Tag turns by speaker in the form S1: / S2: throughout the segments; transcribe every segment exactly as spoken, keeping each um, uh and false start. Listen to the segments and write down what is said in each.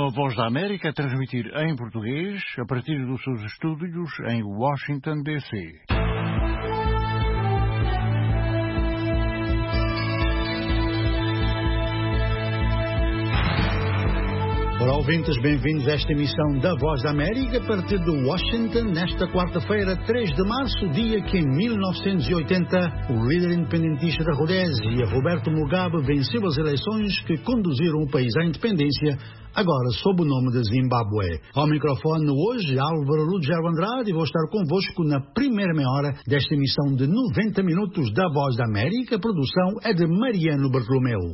S1: A Voz da América a transmitir em português a partir dos seus estúdios em Washington, D C.
S2: Olá, ouvintes, bem-vindos a esta emissão da Voz da América a partir de Washington, nesta quarta-feira, três de março, dia que em mil novecentos e oitenta o líder independentista da Rodésia, Roberto Mugabe, venceu as eleições que conduziram o país à independência, agora sob o nome de Zimbábue. Ao microfone hoje, Álvaro Lugero Andrade, e vou estar convosco na primeira meia hora desta emissão de noventa minutos da Voz da América. A produção é de Mariano Bartolomeu.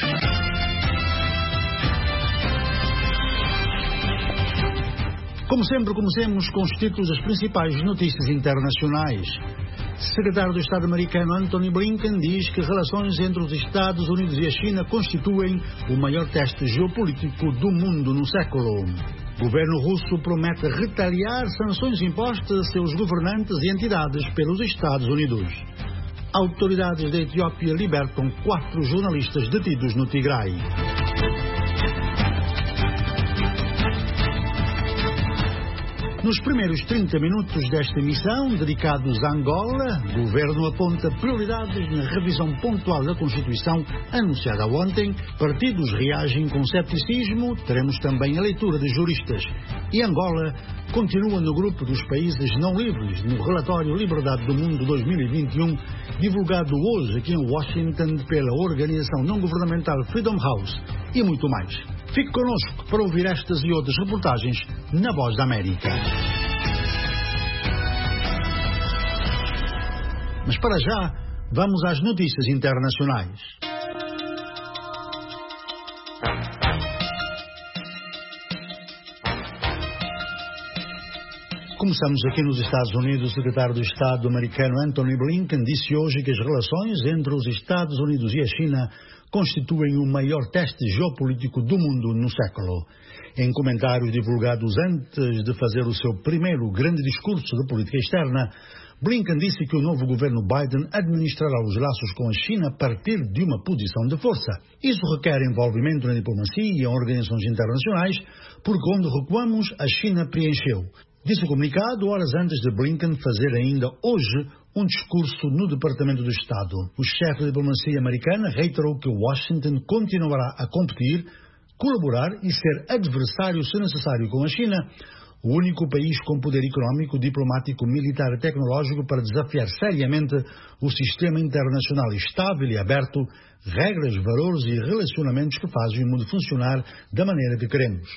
S2: Como sempre, comecemos com os títulos das principais notícias internacionais. Secretário do Estado americano Antony Blinken diz que relações entre os Estados Unidos e a China constituem o maior teste geopolítico do mundo no século. O governo russo promete retaliar sanções impostas a seus governantes e entidades pelos Estados Unidos. Autoridades da Etiópia libertam quatro jornalistas detidos no Tigray. Nos primeiros trinta minutos desta emissão, dedicados a Angola, o governo aponta prioridades na revisão pontual da Constituição anunciada ontem. Partidos reagem com cepticismo. Teremos também a leitura de juristas. E Angola continua no grupo dos países não livres no relatório Liberdade do Mundo dois mil e vinte e um, divulgado hoje aqui em Washington pela organização não-governamental Freedom House, e muito mais. Fique connosco para ouvir estas e outras reportagens na Voz da América. Mas para já, vamos às notícias internacionais. Começamos aqui nos Estados Unidos. O secretário de Estado americano Antony Blinken disse hoje que as relações entre os Estados Unidos e a China constituem o maior teste geopolítico do mundo no século. Em comentários divulgados antes de fazer o seu primeiro grande discurso de política externa, Blinken disse que o novo governo Biden administrará os laços com a China a partir de uma posição de força. Isso requer envolvimento na diplomacia e em organizações internacionais, porque onde recuamos, a China preencheu. Disse o comunicado horas antes de Blinken fazer ainda hoje um discurso no Departamento do Estado. O chefe da diplomacia americana reiterou que Washington continuará a competir, colaborar e ser adversário, se necessário, com a China, o único país com poder económico, diplomático, militar e tecnológico para desafiar seriamente o sistema internacional estável e aberto, regras, valores e relacionamentos que fazem o mundo funcionar da maneira que queremos.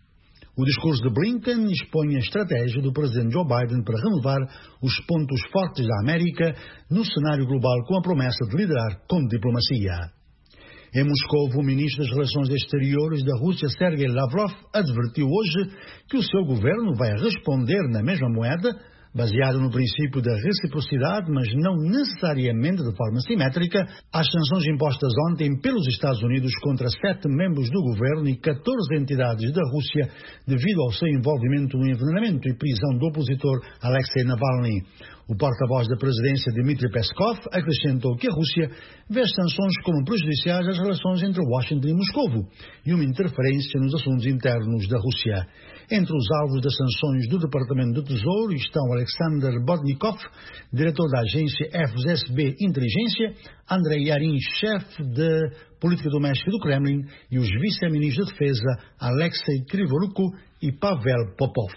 S2: O discurso de Blinken expõe a estratégia do presidente Joe Biden para renovar os pontos fortes da América no cenário global, com a promessa de liderar com diplomacia. Em Moscou, o ministro das Relações Exteriores da Rússia, Sergei Lavrov, advertiu hoje que o seu governo vai responder na mesma moeda, baseado no princípio da reciprocidade, mas não necessariamente de forma simétrica, às sanções impostas ontem pelos Estados Unidos contra sete membros do governo e catorze entidades da Rússia devido ao seu envolvimento no envenenamento e prisão do opositor Alexei Navalny. O porta-voz da presidência, Dmitry Peskov, acrescentou que a Rússia vê as sanções como prejudiciais às relações entre Washington e Moscovo e uma interferência nos assuntos internos da Rússia. Entre os alvos das sanções do Departamento do Tesouro estão Alexander Bodnikov, diretor da agência F S B Inteligência, Andrei Yarin, chefe de política doméstica do Kremlin, e os vice-ministros de defesa Alexei Krivoruko e Pavel Popov.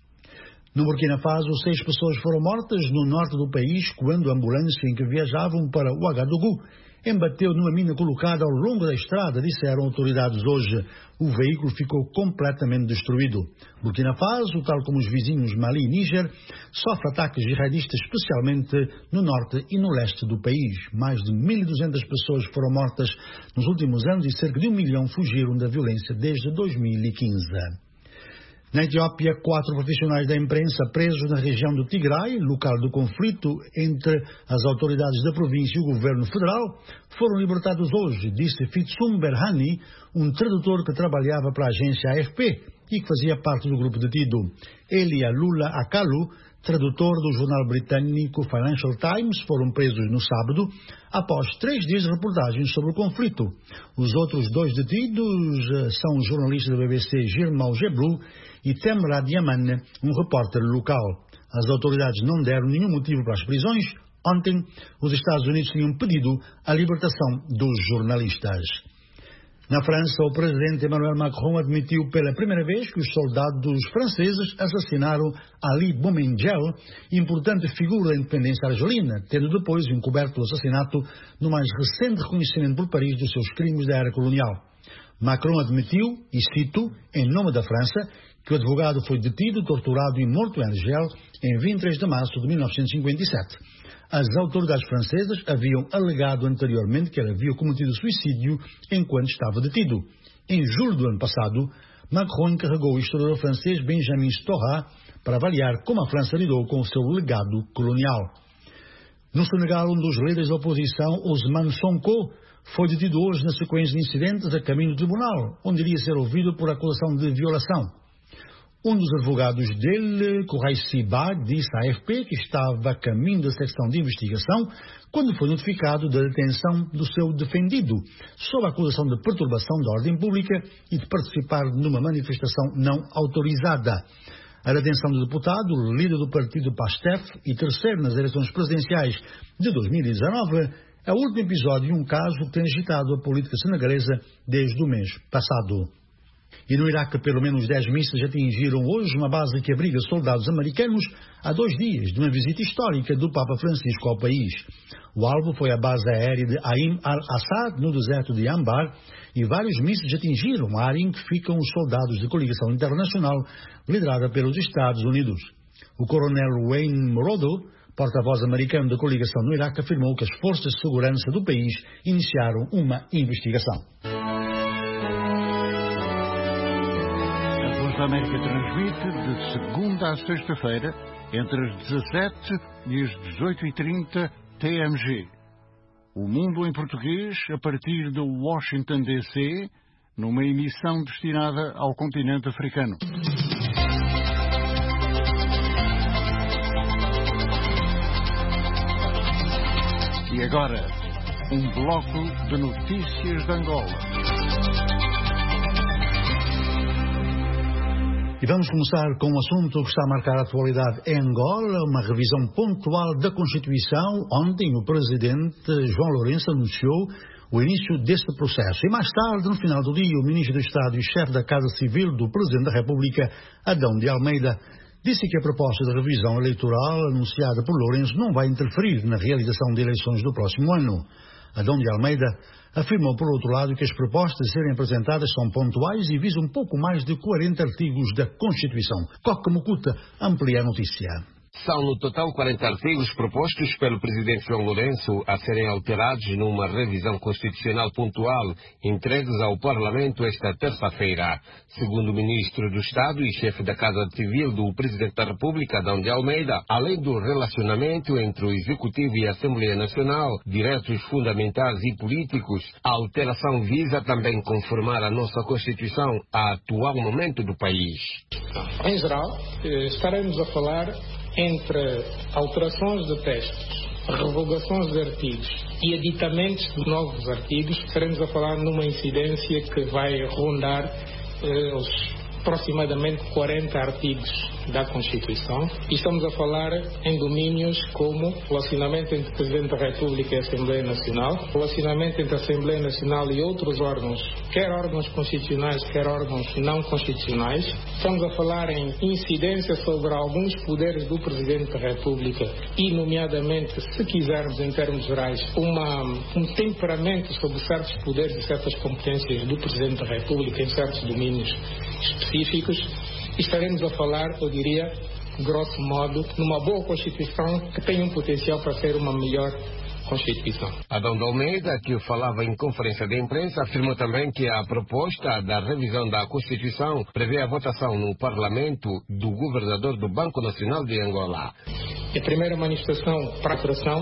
S2: No Burkina Faso, seis pessoas foram mortas no norte do país quando a ambulância em que viajavam para Ouagadougou embateu numa mina colocada ao longo da estrada, disseram autoridades hoje. O veículo ficou completamente destruído. Burkina Faso, tal como os vizinhos Mali e Níger, sofre ataques jihadistas, especialmente no norte e no leste do país. Mais de mil e duzentas pessoas foram mortas nos últimos anos e cerca de um milhão fugiram da violência desde dois mil e quinze. Na Etiópia, quatro profissionais da imprensa presos na região do Tigray, local do conflito entre as autoridades da província e o governo federal, foram libertados hoje, disse Fitsum Berhane, um tradutor que trabalhava para a agência A F P e que fazia parte do grupo detido. Ele e a Lula Akalu tradutor do jornal britânico Financial Times, foram presos no sábado após três dias de reportagens sobre o conflito. Os outros dois detidos são o jornalista da B B C Girmao Gebru e Temra Diamane, um repórter local. As autoridades não deram nenhum motivo para as prisões. Ontem, os Estados Unidos tinham pedido a libertação dos jornalistas. Na França, o presidente Emmanuel Macron admitiu pela primeira vez que os soldados franceses assassinaram Ali Boumediene, importante figura da independência argelina, tendo depois encoberto o assassinato no mais recente reconhecimento por Paris dos seus crimes da era colonial. Macron admitiu, e cito, em nome da França, que o advogado foi detido, torturado e morto em Argel em vinte e três de março de mil novecentos e cinquenta e sete. As autoridades francesas haviam alegado anteriormente que ele havia cometido suicídio enquanto estava detido. Em julho do ano passado, Macron encarregou o historiador francês Benjamin Stora para avaliar como a França lidou com o seu legado colonial. No Senegal, um dos líderes da oposição, Ousmane Sonko, foi detido hoje na sequência de incidentes a caminho do tribunal, onde iria ser ouvido por acusação de violação. Um dos advogados dele, Kouraïssi Ba, disse à A F P que estava a caminho da secção de investigação quando foi notificado da detenção do seu defendido, sob a acusação de perturbação da ordem pública e de participar numa manifestação não autorizada. A detenção do deputado, líder do partido PASTEF e terceiro nas eleições presidenciais de dois mil e dezanove, é o último episódio de um caso que tem agitado a política senegalesa desde o mês passado. E no Iraque, pelo menos dez mísseis atingiram hoje uma base que abriga soldados americanos há dois dias de uma visita histórica do Papa Francisco ao país. O alvo foi a base aérea de Ain al-Assad, no deserto de Anbar, e vários mísseis atingiram a área em que ficam os soldados da coligação internacional liderada pelos Estados Unidos. O coronel Wayne Morodo, porta-voz americano da coligação no Iraque, afirmou que as forças de segurança do país iniciaram uma investigação.
S1: A América transmite de segunda a sexta-feira, entre as dezassete e as dezoito e trinta T M G. O Mundo em Português, a partir de Washington D C, numa emissão destinada ao continente africano. E agora, um bloco de notícias de Angola.
S2: E vamos começar com um assunto que está a marcar a atualidade em Angola, uma revisão pontual da Constituição. Ontem o presidente João Lourenço anunciou o início deste processo. E mais tarde, no final do dia, o ministro do Estado e chefe da Casa Civil do Presidente da República, Adão de Almeida, disse que a proposta de revisão eleitoral anunciada por Lourenço não vai interferir na realização de eleições do próximo ano. Adão de Almeida afirmou, por outro lado, que as propostas a serem apresentadas são pontuais e visam um pouco mais de quarenta artigos da Constituição. Coca Mucuta amplia a notícia.
S3: São no total quarenta artigos propostos pelo presidente João Lourenço a serem alterados numa revisão constitucional pontual entregues ao Parlamento esta terça-feira. Segundo o ministro do Estado e chefe da Casa Civil do presidente da República, Adão de Almeida, além do relacionamento entre o Executivo e a Assembleia Nacional, direitos fundamentais e políticos, a alteração visa também conformar a nossa Constituição ao atual momento do país.
S4: Em geral, estaremos a falar entre alterações de textos, revogações de artigos e editamentos de novos artigos, estaremos a falar numa incidência que vai rondar eh, os aproximadamente quarenta artigos da Constituição. E estamos a falar em domínios como relacionamento entre o Presidente da República e a Assembleia Nacional, relacionamento entre a Assembleia Nacional e outros órgãos, quer órgãos constitucionais, quer órgãos não constitucionais. Estamos a falar em incidência sobre alguns poderes do Presidente da República e, nomeadamente, se quisermos, em termos gerais, uma, um temperamento sobre certos poderes e certas competências do Presidente da República em certos domínios específicos. Estaremos a falar, eu diria, grosso modo, numa boa Constituição que tem um potencial para ser uma melhor Constituição.
S3: Adão de Almeida, que falava em conferência de imprensa, afirmou também que a proposta da revisão da Constituição prevê a votação no Parlamento do governador do Banco Nacional de Angola.
S4: A primeira manifestação para a alteração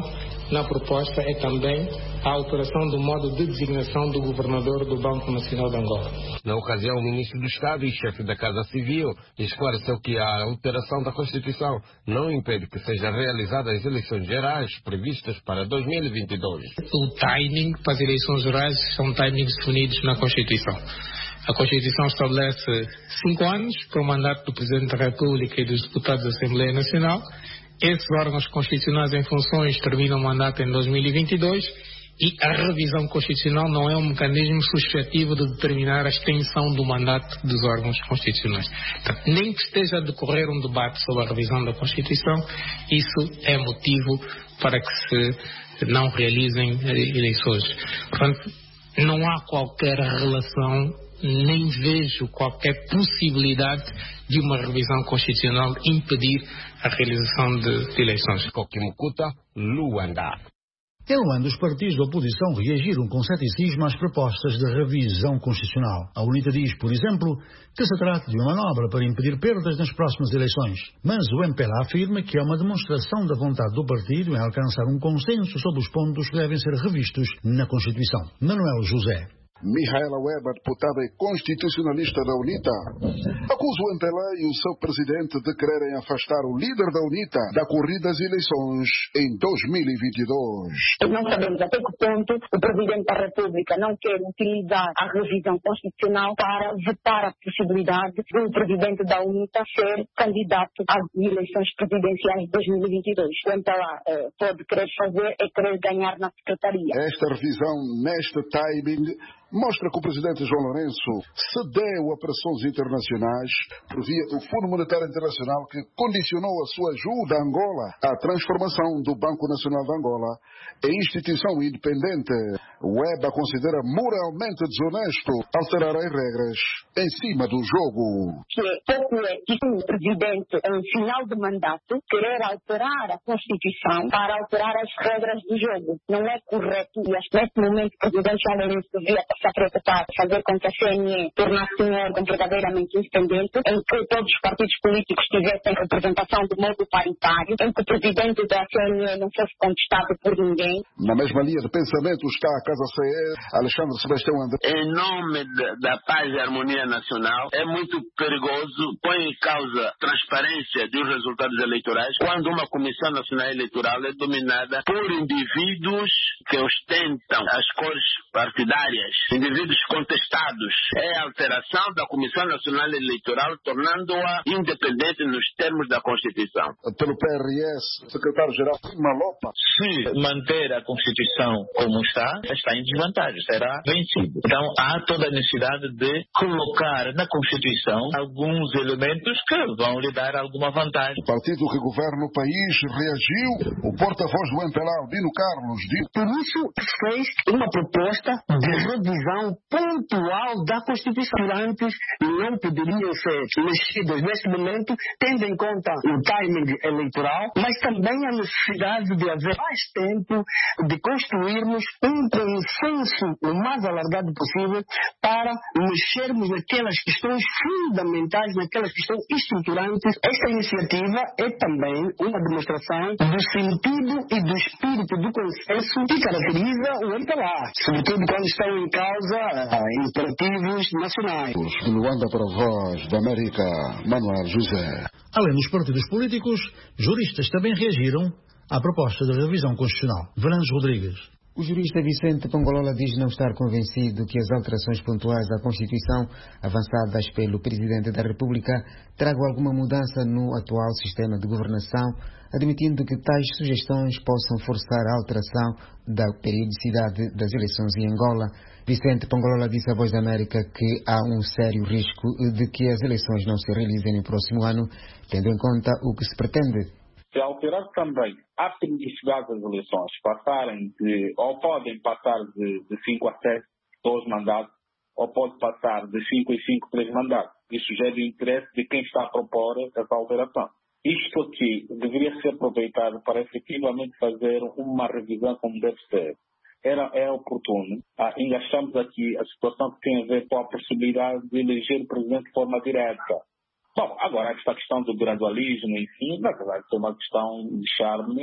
S4: na proposta é também a alteração do modo de designação do governador do Banco Nacional de Angola.
S3: Na ocasião, o ministro do Estado e chefe da Casa Civil esclareceu que a alteração da Constituição não impede que sejam realizadas as eleições gerais previstas para dois mil e vinte e dois.
S4: O timing para as eleições gerais são timings definidos na Constituição. A Constituição estabelece cinco anos para o mandato do Presidente da República e dos deputados da Assembleia Nacional. Esses órgãos constitucionais em funções terminam o mandato em dois mil e vinte e dois e a revisão constitucional não é um mecanismo suscetível de determinar a extensão do mandato dos órgãos constitucionais. Portanto, nem que esteja a decorrer um debate sobre a revisão da Constituição, isso é motivo para que se não realizem eleições. Portanto, não há qualquer relação, nem vejo qualquer possibilidade de uma revisão constitucional impedir a realização de, de eleições.
S3: Kokimukuta, Luanda.
S2: Em Luanda, os partidos da oposição reagiram com ceticismo às propostas de revisão constitucional. A UNITA diz, por exemplo, que se trata de uma manobra para impedir perdas nas próximas eleições. Mas o M P L A afirma que é uma demonstração da vontade do partido em alcançar um consenso sobre os pontos que devem ser revistos na Constituição. Manuel José.
S5: Mihaela Weber, deputada e constitucionalista da UNITA, acusa o M P L A e o seu presidente de quererem afastar o líder da UNITA da corrida às eleições em dois mil e vinte e dois.
S6: Não sabemos até que ponto o Presidente da República não quer utilizar a revisão constitucional para vetar a possibilidade do Presidente da UNITA ser candidato às eleições presidenciais de dois mil e vinte e dois. O M P L A eh, pode querer fazer é querer ganhar na Secretaria.
S5: Esta revisão, neste timing, mostra que o presidente João Lourenço cedeu a pressões internacionais por via do Fundo Monetário Internacional, que condicionou a sua ajuda a Angola à transformação do Banco Nacional de Angola em instituição independente. O E B A considera moralmente desonesto alterar as regras em cima do jogo.
S6: Que é pouco ético o presidente, em final de mandato, querer alterar a Constituição para alterar as regras do jogo. Não é correto e neste momento o presidente João Lourenço devia se preocupar fazer com que a C N E tornasse um órgão verdadeiramente independente, em que todos os partidos políticos tivessem representação de modo paritário, em que o presidente da C N E não fosse contestado por ninguém.
S5: Na mesma linha de pensamento está a Casa C E, Alexandre Sebastião André.
S7: Em nome de, da paz e harmonia nacional, é muito perigoso, põe em causa a transparência dos resultados eleitorais, quando uma Comissão Nacional Eleitoral é dominada por indivíduos que ostentam as cores partidárias, indivíduos contestados. É a alteração da Comissão Nacional Eleitoral, tornando-a independente nos termos da Constituição.
S5: Pelo P R S, secretário-geral Malopa.
S8: Se manter a Constituição como está, está em desvantagem, será vencido. Então há toda a necessidade de colocar na Constituição alguns elementos que vão lhe dar alguma vantagem.
S5: O partido que governa o país reagiu. O porta-voz do M P L A, Dino Carlos, disse...
S9: Por isso fez uma proposta de revisão pontual da Constituição. Antes não poderiam ser mexidas neste momento, tendo em conta o timing eleitoral, mas também a necessidade de haver mais tempo de construirmos um consenso o mais alargado possível para mexermos naquelas questões fundamentais, naquelas questões estruturantes. Esta iniciativa é também uma demonstração do sentido e do espírito do consenso que caracteriza o M P L A, sobretudo quando estão em causa uh, imperativos nacionais.
S5: Luanda para a Voz da América, Manuel José.
S2: Além dos partidos políticos, juristas também reagiram à proposta de revisão constitucional. Fernandes Rodrigues.
S10: O jurista Vicente Pongolola diz não estar convencido que as alterações pontuais da Constituição, avançadas pelo Presidente da República, tragam alguma mudança no atual sistema de governação, admitindo que tais sugestões possam forçar a alteração da periodicidade das eleições em Angola. Vicente Pongolola disse à Voz da América que há um sério risco de que as eleições não se realizem no próximo ano, tendo em conta o que se pretende.
S11: Se alterar também a periodicidade das eleições, passarem de, ou podem passar de, de cinco a sete, dois mandatos, ou pode passar de cinco em cinco, três mandatos. Isso já é do interesse de quem está a propor essa alteração. Isto aqui deveria ser aproveitado para efetivamente fazer uma revisão como deve ser. Era, é oportuno. Ah, engaixamos aqui a situação que tem a ver com a possibilidade de eleger o presidente de forma direta. Bom, agora esta questão do gradualismo, enfim, na verdade, é uma questão de charme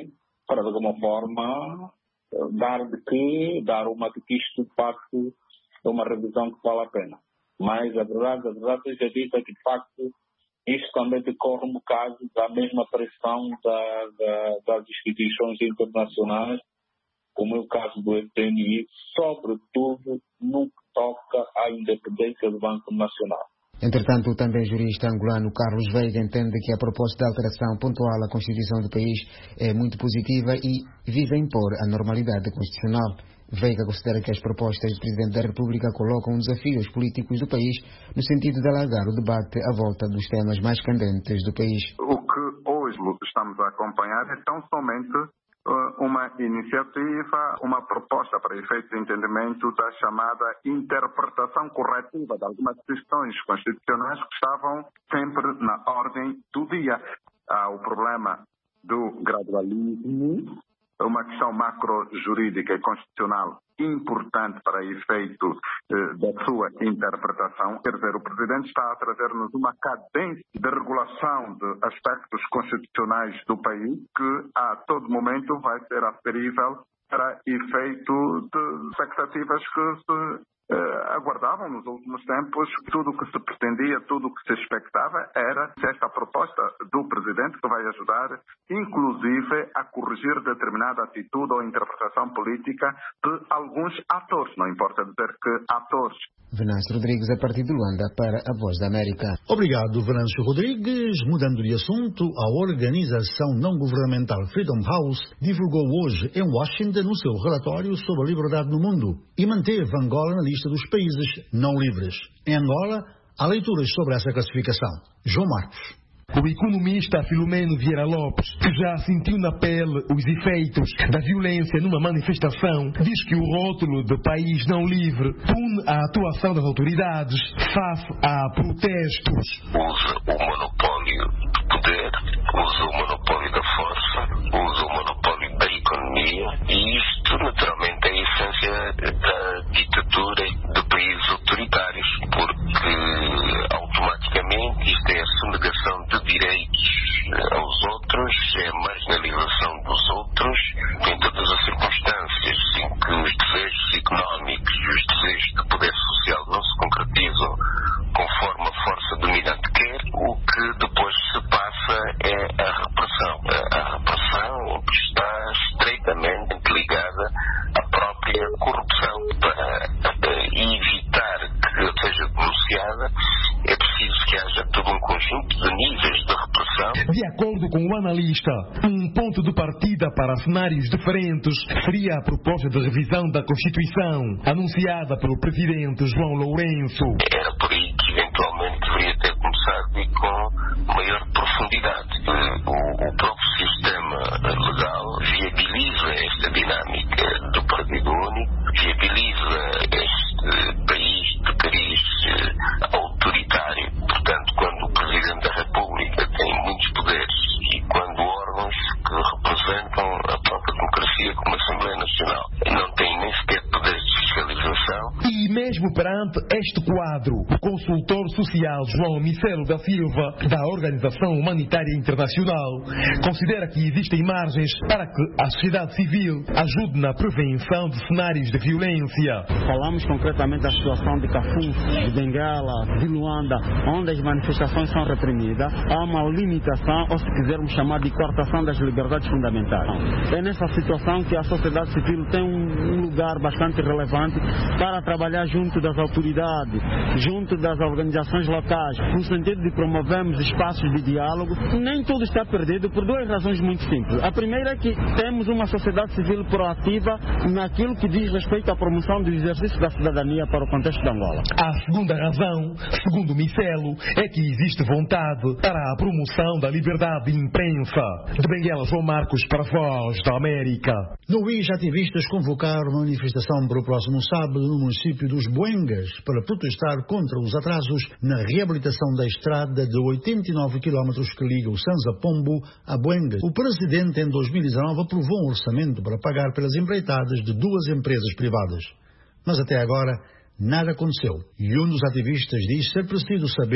S11: para de alguma forma dar de que, dar uma de que isto de facto é uma revisão que vale a pena. Mas a verdade, a verdade seja dita que de facto isto também decorre um bocado da mesma pressão da, da, das instituições internacionais, como é o caso do F M I, sobretudo no que toca à independência do Banco Nacional.
S10: Entretanto, também o jurista angolano Carlos Veiga entende que a proposta de alteração pontual à Constituição do país é muito positiva e visa impor a normalidade constitucional. Veiga considera que as propostas do Presidente da República colocam desafios políticos do país no sentido de alargar o debate à volta dos temas mais candentes do país.
S12: O que hoje estamos a acompanhar é tão somente uma iniciativa, uma proposta para efeito de entendimento da chamada interpretação corretiva de algumas questões constitucionais que estavam sempre na ordem do dia. Há o problema do gradualismo, uma questão macro-jurídica e constitucional importante para efeito eh, da sua interpretação. Quer dizer, o Presidente está a trazer-nos uma cadência de regulação de aspectos constitucionais do país que a todo momento vai ser aferível para efeito de expectativas que se Uh, aguardavam nos últimos tempos. Tudo o que se pretendia, tudo o que se expectava era esta proposta do Presidente que vai ajudar, inclusive, a corrigir determinada atitude ou interpretação política de alguns atores. Não importa dizer que atores.
S10: Venâncio Rodrigues, a partir de Luanda, para a Voz da América.
S2: Obrigado, Venâncio Rodrigues. Mudando de assunto, a organização não-governamental Freedom House divulgou hoje em Washington o seu relatório sobre a liberdade no mundo e manteve Angola na lista dos países não livres. Em Angola, há leituras sobre essa classificação. João Marcos.
S13: O economista Filomeno Vieira Lopes, que já sentiu na pele os efeitos da violência numa manifestação, diz que o rótulo de país não livre pune a atuação das autoridades face a protestos.
S14: Usa o monopólio do poder, usa o monopólio da força, usa o monopólio da economia, e isto naturalmente é a essência da ditadura de países autoritários, porque automaticamente isto é a sonegação de direitos aos outros, é a marginalização dos outros, em todas as circunstâncias em que os desejos económicos e os desejos de poder social não se concretizam conforme a força dominante quer, o que depois se passa é a repressão. A repressão está estreitamente ligada à própria corrupção. Para evitar que seja denunciada, é preciso que haja todo um conjunto de níveis de repressão.
S13: De acordo com o analista, um ponto de partida para cenários diferentes seria a proposta de revisão da Constituição, anunciada pelo Presidente João Lourenço.
S14: Era por aí que eventualmente deveria ter começado e com maior profundidade. O, o próprio sistema legal viabiliza esta dinâmica do partido único, viabiliza este país de cariz autoritário. Portanto, quando o Presidente da República tem muitos poderes e quando órgãos que representam a própria democracia como a Assembleia Nacional não têm nem sequer poderes de fiscalização.
S13: E mesmo perante este quadro, o consultor social João Micelo da Silva, da Organização Humanitária Internacional, considera que existem margens para que a sociedade civil ajude na prevenção de cenários de violência.
S15: Falamos concretamente da situação de Cafum, de Bengala, de Luanda, onde as manifestações são reprimidas. Há uma limitação, ou se quisermos chamar de coartação das liberdades fundamentais. É nessa situação que a sociedade civil tem um lugar bastante relevante para trabalhar junto das autoridades, junto das organizações locais, no sentido de promovermos espaços de diálogo. Nem tudo está perdido por duas razões muito simples. A primeira é que temos uma sociedade civil proativa naquilo que diz respeito à promoção do exercício da cidadania para o contexto de Angola.
S13: A segunda razão, segundo Micelo, é que existe vontade para a promoção da liberdade de imprensa. De Benguela, João Marcos, para a Voz da América.
S2: No Luís, ativistas convocaram uma manifestação para o próximo sábado no município dos Boengas para protestar contra os atrasos na reabilitação da estrada de oitenta e nove quilómetros que liga o Sanza Pombo a Boengas. O Presidente, em dois mil e dezanove, aprovou um orçamento para pagar pelas empreitadas de duas empresas privadas. Mas até agora, nada aconteceu. E um dos ativistas diz ser preciso saber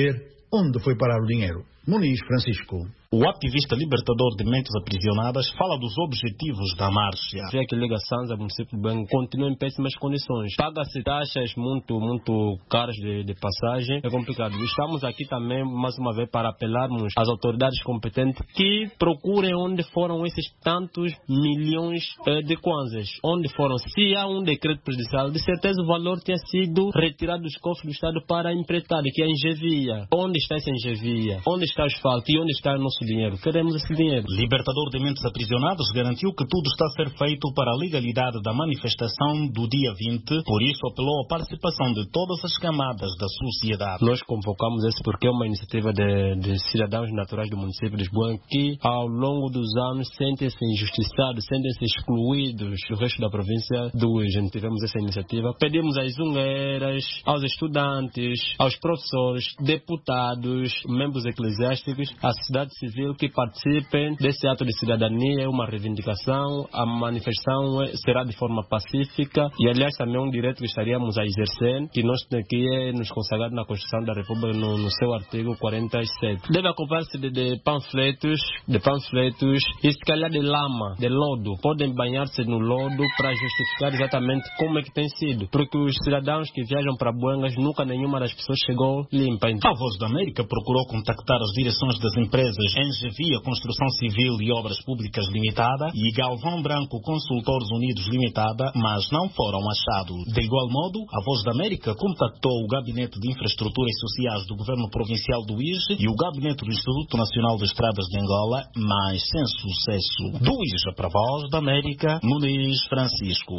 S2: onde foi parar o dinheiro. Muniz Francisco.
S16: O ativista libertador de mentes aprisionadas fala dos objetivos da marcha.
S17: Vê que ligações ao município de Bangu continuam em péssimas condições. Paga-se taxas muito, muito caras de, de passagem. É complicado. Estamos aqui também, mais uma vez, para apelarmos às autoridades competentes que procurem onde foram esses tantos milhões eh, de kwanzas. Onde foram? Se há um decreto prejudicial, de certeza o valor tinha sido retirado dos cofres do Estado para a empreitada, que é a Engevia. Onde está essa Engevia? Onde está o asfalto? E onde está o nosso dinheiro? Queremos esse dinheiro.
S16: Libertador de mentes aprisionadas garantiu que tudo está a ser feito para a legalidade da manifestação do dia vinte, por isso apelou à participação de todas as camadas da sociedade.
S17: Nós convocamos esse porque é uma iniciativa de, de cidadãos naturais do município de Lisboa que ao longo dos anos sentem-se injustiçados, sentem-se excluídos do resto da província do Ingen. Tivemos essa iniciativa. Pedimos às zungueiras, aos estudantes, aos professores, deputados, membros eclesiásticos, a sociedade civil que participem desse ato de cidadania. É uma reivindicação, a manifestação será de forma pacífica e aliás também é um direito que estaríamos a exercer, que nós que é nos consagrado na Constituição da República no, no seu artigo quarenta e sete. Deve acompanhar-se de, de panfletos, de panfletos e se calhar de lama, de lodo. Podem banhar-se no lodo para justificar exatamente como é que tem sido, porque os cidadãos que viajam para Buengas nunca nenhuma das pessoas chegou limpa.
S16: A Voz da América procurou contactar as direções das empresas Engevia Construção Civil e Obras Públicas Limitada e Galvão Branco Consultores Unidos Limitada, mas não foram achados. De igual modo, a Voz da América contactou o Gabinete de Infraestruturas Sociais do Governo Provincial do I G e o Gabinete do Instituto Nacional de Estradas de Angola, mas sem sucesso. Do I G para a Voz da América, Muniz Francisco.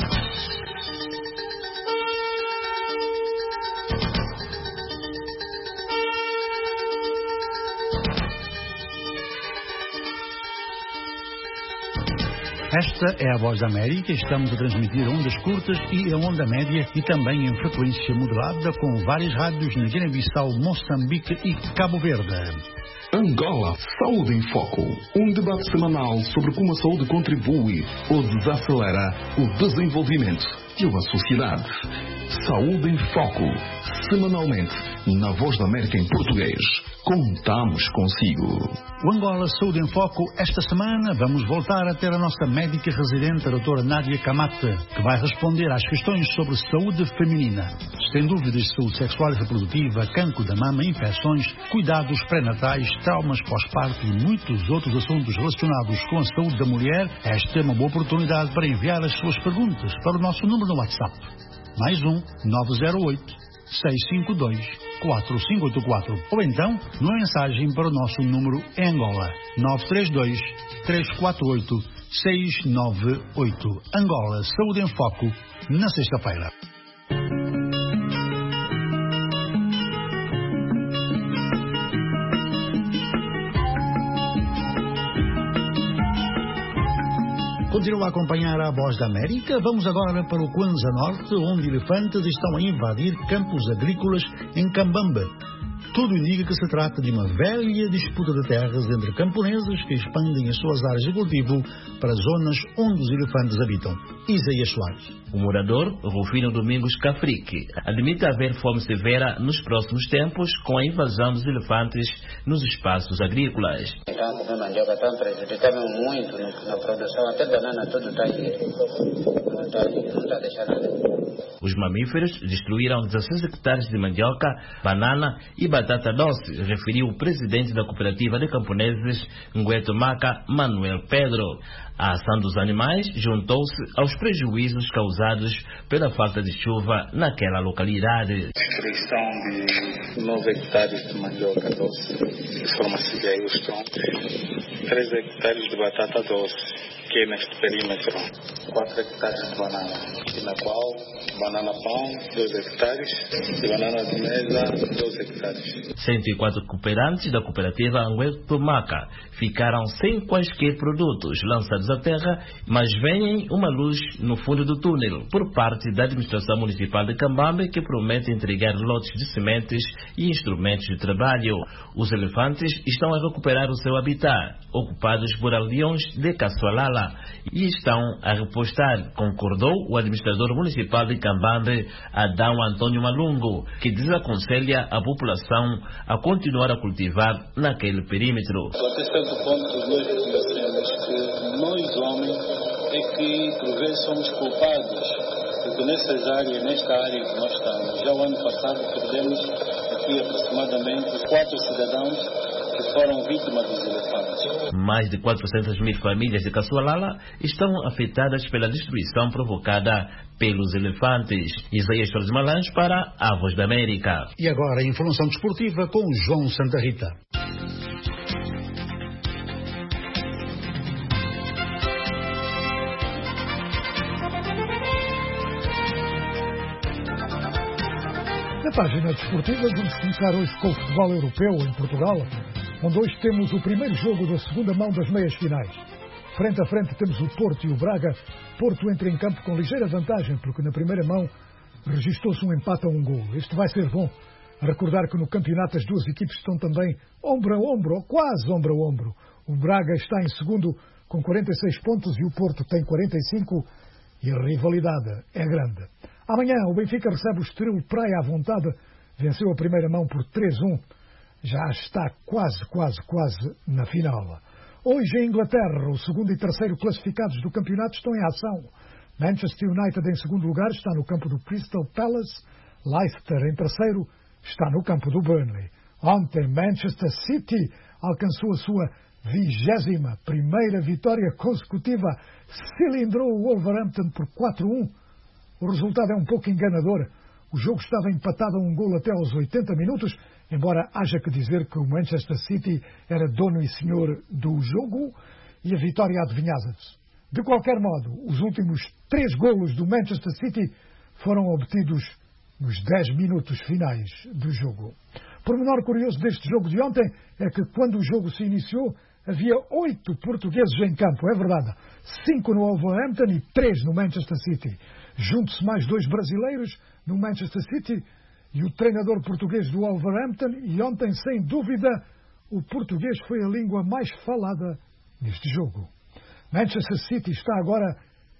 S2: Esta é a Voz da América. Estamos a transmitir ondas curtas e a onda média e também em frequência moderada com várias rádios na Guiné-Bissau, Moçambique e Cabo Verde.
S18: Angola Saúde em Foco. Um debate semanal sobre como a saúde contribui ou desacelera o desenvolvimento de uma sociedade. Saúde em Foco. Semanalmente na Voz da América em português. Contamos consigo.
S2: O Angola Saúde em Foco, esta semana vamos voltar a ter a nossa médica residente, a doutora Nádia Camate, que vai responder às questões sobre saúde feminina. Sem dúvidas de saúde sexual e reprodutiva, cancro da mama, infecções, cuidados pré-natais, traumas pós-parto e muitos outros assuntos relacionados com a saúde da mulher, esta é uma boa oportunidade para enviar as suas perguntas para o nosso número no WhatsApp. Mais um, nove zero oito, seis cinco dois, quatro cinco oito quatro. Ou então, uma mensagem para o nosso número em Angola, nove três dois, três quatro oito, seis nove oito. Angola Saúde em Foco, na sexta-feira. Continua a acompanhar a Voz da América. Vamos agora para o Kwanza Norte, onde elefantes estão a invadir campos agrícolas em Cambambe. Tudo indica que se trata de uma velha disputa de terras entre camponeses que expandem as suas áreas de cultivo para zonas onde os elefantes habitam. Isaías Soares.
S19: O morador, Rufino Domingos Cafrique, admite haver fome severa nos próximos tempos com a invasão dos elefantes nos espaços agrícolas.
S20: O campo de mandioca está prejudicando muito na produção, até banana tudo está aí. Não está aí, não está deixando nada.
S19: Os mamíferos destruíram dezesseis hectares de mandioca, banana e batata doce, referiu o presidente da cooperativa de camponeses Ngueto Maca, Manuel Pedro. A ação dos animais juntou-se aos prejuízos causados pela falta de chuva naquela localidade.
S11: Destruição de nove hectares de mandioca doce, de forma civil, estão três hectares de batata doce, que é neste perímetro, quatro hectares de banana, na qual banana pão, dois hectares, e banana de mesa, doze hectares.
S19: cento e quatro cooperantes da cooperativa Ngueto Maca ficaram sem quaisquer produtos lançados à terra, mas veem uma luz no fundo do túnel por parte da administração municipal de Cambambe, que promete entregar lotes de sementes e instrumentos de trabalho. Os elefantes estão a recuperar o seu habitat, ocupados por aldeões de Caçoalala.
S8: Kassualala e estão a repostar, concordou o administrador municipal de Cambambe, Adão Antônio Malungo, que desaconselha a população a continuar a cultivar naquele perímetro.
S21: Até certo ponto nós reconhecemos que nós homens é que por vezes somos culpados, porque nessas áreas, nesta área que nós estamos, já o ano passado perdemos aqui aproximadamente quatro cidadãos que foram vítimas dos elefantes.
S8: Mais de quatrocentas mil famílias de Kassualala estão afetadas pela destruição provocada pelos elefantes. Isaías Torres Malães para a Voz da América.
S2: E agora a informação desportiva com João Santa Rita.
S22: Na página desportiva vamos começar hoje com o futebol europeu em Portugal, onde hoje temos o primeiro jogo da segunda mão das meias finais. Frente a frente temos o Porto e o Braga. Porto entra em campo com ligeira vantagem, porque na primeira mão registrou-se um empate a um gol. Este vai ser bom. A recordar que no campeonato as duas equipes estão também ombro a ombro, ou quase ombro a ombro. O Braga está em segundo com quarenta e seis pontos e o Porto tem quarenta e cinco e a rivalidade é grande. Amanhã o Benfica recebe o Estoril Praia à vontade. Venceu a primeira mão por três a um. Já está quase, quase, quase na final. Hoje em Inglaterra, o segundo e terceiro classificados do campeonato estão em ação. Manchester United em segundo lugar está no campo do Crystal Palace. Leicester em terceiro está no campo do Burnley. Ontem Manchester City alcançou a sua vigésima primeira vitória consecutiva. Cilindrou o Wolverhampton por quatro a um. O resultado é um pouco enganador. O jogo estava empatado a um golo até aos oitenta minutos, embora haja que dizer que o Manchester City era dono e senhor do jogo e a vitória adivinhava-se. De qualquer modo, os últimos três golos do Manchester City foram obtidos nos dez minutos finais do jogo. Por menor curioso deste jogo de ontem é que quando o jogo se iniciou havia oito portugueses em campo, é verdade. Cinco no Wolverhampton e três no Manchester City. Junte-se mais dois brasileiros no Manchester City e o treinador português do Wolverhampton, e ontem, sem dúvida, o português foi a língua mais falada neste jogo. Manchester City está agora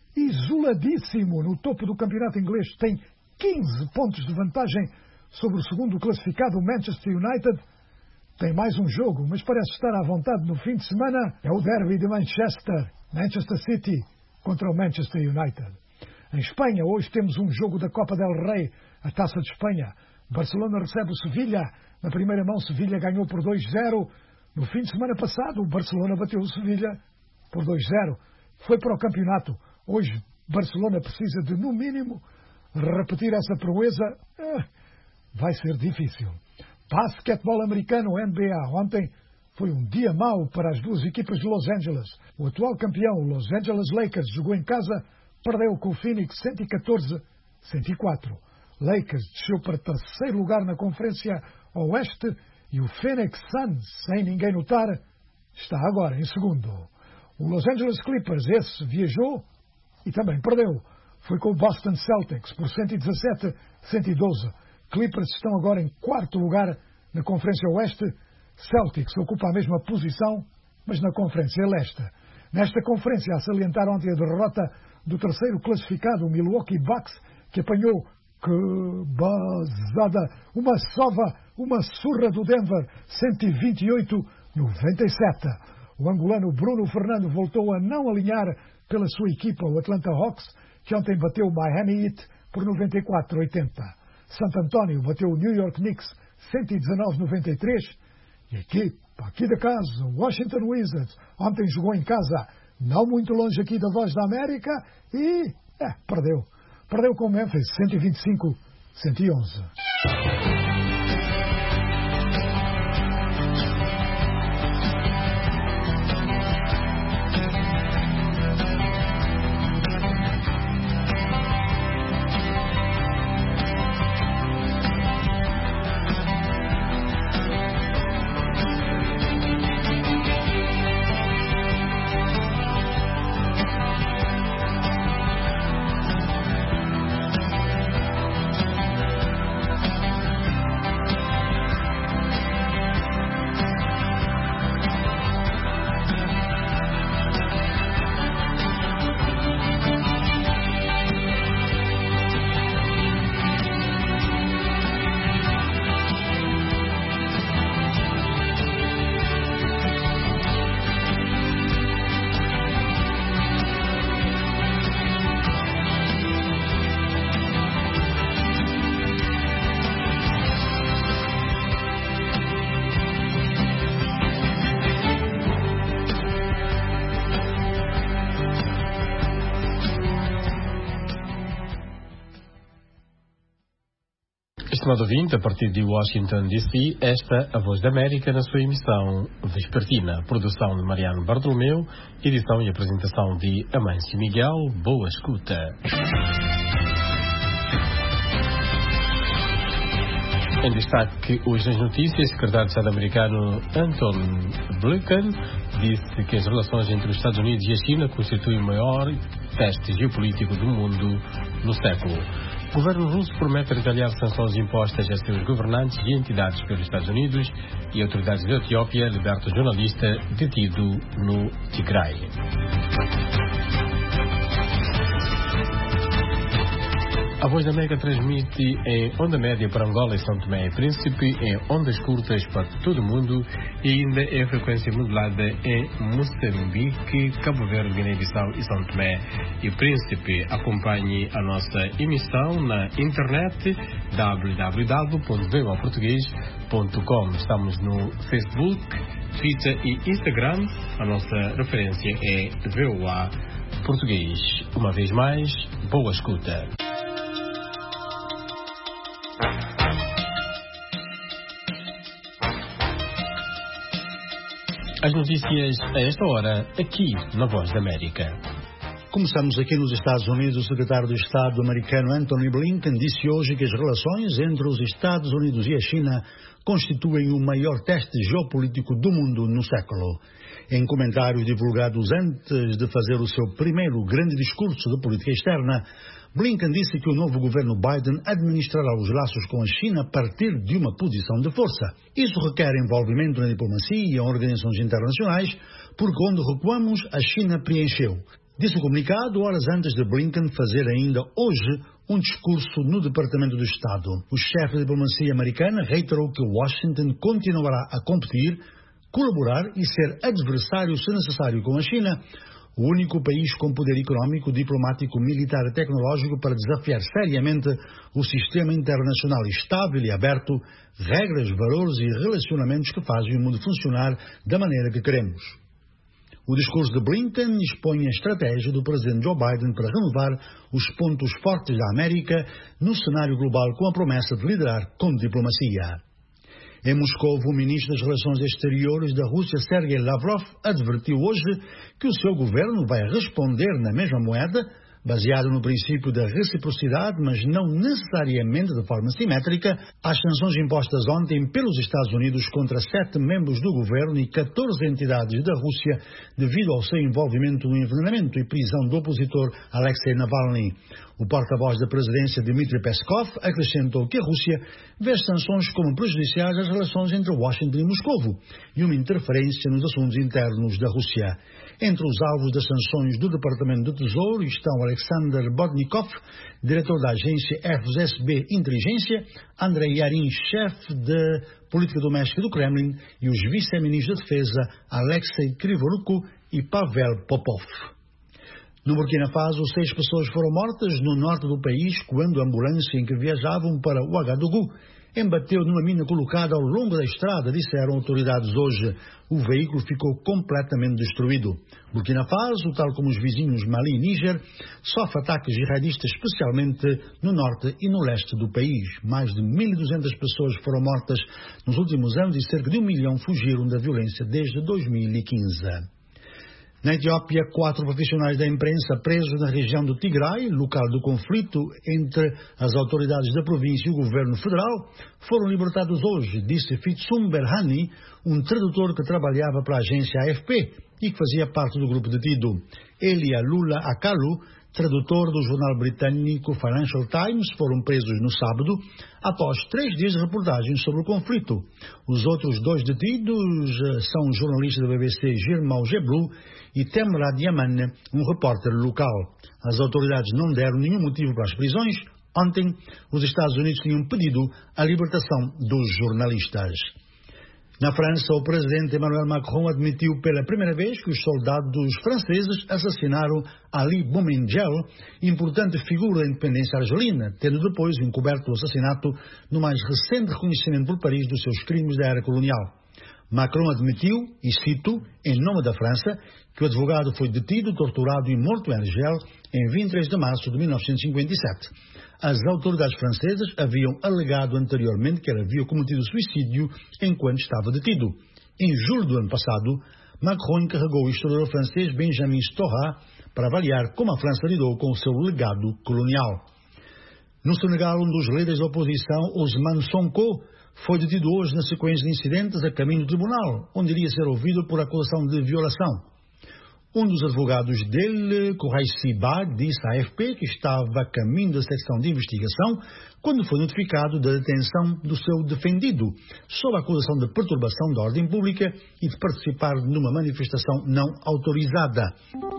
S22: isoladíssimo no topo do campeonato inglês. Tem quinze pontos de vantagem sobre o segundo classificado, o Manchester United. Tem mais um jogo, mas parece estar à vontade no fim de semana. É o derby de Manchester. Manchester City contra o Manchester United. Em Espanha, hoje temos um jogo da Copa del Rei, a Taça de Espanha. Barcelona recebe o Sevilha. Na primeira mão, Sevilha ganhou por dois a zero. No fim de semana passado, o Barcelona bateu o Sevilha por dois a zero. Foi para o campeonato. Hoje, Barcelona precisa de, no mínimo, repetir essa proeza. Eh, vai ser difícil. Basquetebol americano, N B A. Ontem foi um dia mau para as duas equipas de Los Angeles. O atual campeão, o Los Angeles Lakers, jogou em casa, perdeu com o Phoenix cento e catorze a cento e quatro. Lakers desceu para terceiro lugar na Conferência Oeste e o Phoenix Suns, sem ninguém notar, está agora em segundo. O Los Angeles Clippers, esse viajou e também perdeu. Foi com o Boston Celtics por cento e dezassete a cento e doze. Clippers estão agora em quarto lugar na Conferência Oeste. Celtics ocupa a mesma posição, mas na Conferência Leste. Nesta conferência, a salientar ontem a derrota do terceiro classificado, o Milwaukee Bucks, que apanhou, que basada, uma sova, uma surra do Denver, cento e vinte e oito a noventa e sete. O angolano Bruno Fernando voltou a não alinhar pela sua equipa, o Atlanta Hawks, que ontem bateu o Miami Heat por noventa e quatro a oitenta. Santo António bateu o New York Knicks cento e dezanove a noventa e três. E a equipe aqui da casa, o Washington Wizards, ontem jogou em casa, não muito longe aqui da Voz da América, e é, perdeu. Perdeu com o Memphis cento e vinte e cinco a cento e onze.
S1: Estimado ouvinte, a partir de Washington, D C, esta a Voz da América na sua emissão vespertina. Produção de Mariano Bartolomeu, edição e apresentação de Amâncio Miguel. Boa escuta. Em destaque hoje nas notícias, o secretário de Estado americano Antony Blinken disse que as relações entre os Estados Unidos e a China constituem o maior teste geopolítico do mundo no século. O governo russo promete retaliar sanções impostas a seus governantes e entidades pelos Estados Unidos, e autoridades da Etiópia libertam o jornalista detido no Tigray. A Voz da América transmite em onda média para Angola e São Tomé e Príncipe, em ondas curtas para todo o mundo e ainda em frequência modulada em Moçambique, Cabo Verde, Guiné-Bissau e São Tomé e Príncipe. Acompanhe a nossa emissão na internet w w w ponto v o a português ponto com. Estamos no Facebook, Twitter e Instagram. A nossa referência é V O A Português. Uma vez mais, boa escuta. As notícias a esta hora, aqui na Voz da América.
S2: Começamos aqui nos Estados Unidos. O secretário de Estado americano Antony Blinken disse hoje que as relações entre os Estados Unidos e a China constituem o maior teste geopolítico do mundo no século. Em comentários divulgados antes de fazer o seu primeiro grande discurso de política externa, Blinken disse que o novo governo Biden administrará os laços com a China a partir de uma posição de força. Isso requer envolvimento na diplomacia e em organizações internacionais, porque onde recuamos, a China preencheu. Disse o comunicado horas antes de Blinken fazer ainda hoje um discurso no Departamento do Estado. O chefe de diplomacia americana reiterou que Washington continuará a competir, colaborar e ser adversário, se necessário, com a China, o único país com poder económico, diplomático, militar e tecnológico para desafiar seriamente o sistema internacional estável e aberto, regras, valores e relacionamentos que fazem o mundo funcionar da maneira que queremos. O discurso de Blinken expõe a estratégia do presidente Joe Biden para renovar os pontos fortes da América no cenário global com a promessa de liderar com diplomacia. Em Moscou, o ministro das Relações Exteriores da Rússia, Sergei Lavrov, advertiu hoje que o seu governo vai responder na mesma moeda, baseado no princípio da reciprocidade, mas não necessariamente de forma simétrica, às sanções impostas ontem pelos Estados Unidos contra sete membros do governo e catorze entidades da Rússia devido ao seu envolvimento no envenenamento e prisão do opositor Alexei Navalny. O porta-voz da presidência, Dmitry Peskov, acrescentou que a Rússia vê as sanções como prejudiciais às relações entre Washington e Moscovo e uma interferência nos assuntos internos da Rússia. Entre os alvos das sanções do Departamento do Tesouro estão Alexander Bodnikov, diretor da agência F S B Inteligência, Andrei Yarin, chefe de política doméstica do Kremlin, e os vice-ministros da Defesa Alexei Krivoruko e Pavel Popov. No Burkina Faso, seis pessoas foram mortas no norte do país quando a ambulância em que viajavam para Ouagadougou embateu numa mina colocada ao longo da estrada, disseram autoridades hoje. O veículo ficou completamente destruído. Burkina Faso, tal como os vizinhos Mali e Níger, sofre ataques jihadistas, especialmente no norte e no leste do país. Mais de mil e duzentas pessoas foram mortas nos últimos anos e cerca de um milhão fugiram da violência desde dois mil e quinze. Na Etiópia, quatro profissionais da imprensa presos na região do Tigray, local do conflito entre as autoridades da província e o governo federal, foram libertados hoje, disse Fitsum Berhane, um tradutor que trabalhava para a agência A F P e que fazia parte do grupo detido. Ele e Lula Akalu, tradutor do jornal britânico Financial Times, foram presos no sábado, após três dias de reportagens sobre o conflito. Os outros dois detidos são o jornalista da B B C Girmau Gebru e Temrad Yaman, um repórter local. As autoridades não deram nenhum motivo para as prisões. Ontem, os Estados Unidos tinham pedido a libertação dos jornalistas. Na França, o presidente Emmanuel Macron admitiu pela primeira vez que os soldados franceses assassinaram Ali Boumengel, importante figura da independência argelina, tendo depois encoberto o assassinato no mais recente reconhecimento por Paris dos seus crimes da era colonial. Macron admitiu, e cito, em nome da França, que o advogado foi detido, torturado e morto em Argel em vinte e três de março de mil novecentos e cinquenta e sete. As autoridades francesas haviam alegado anteriormente que ele havia cometido suicídio enquanto estava detido. Em julho do ano passado, Macron encarregou o historiador francês Benjamin Stora para avaliar como a França lidou com o seu legado colonial. No Senegal, um dos líderes da oposição, Ousmane Sonko, foi detido hoje na sequência de incidentes a caminho do tribunal, onde iria ser ouvido por acusação de violação. Um dos advogados dele, Kouraïssi Ba, disse à A F P que estava a caminho da secção de investigação quando foi notificado da detenção do seu defendido, sob a acusação de perturbação da ordem pública e de participar numa manifestação não autorizada.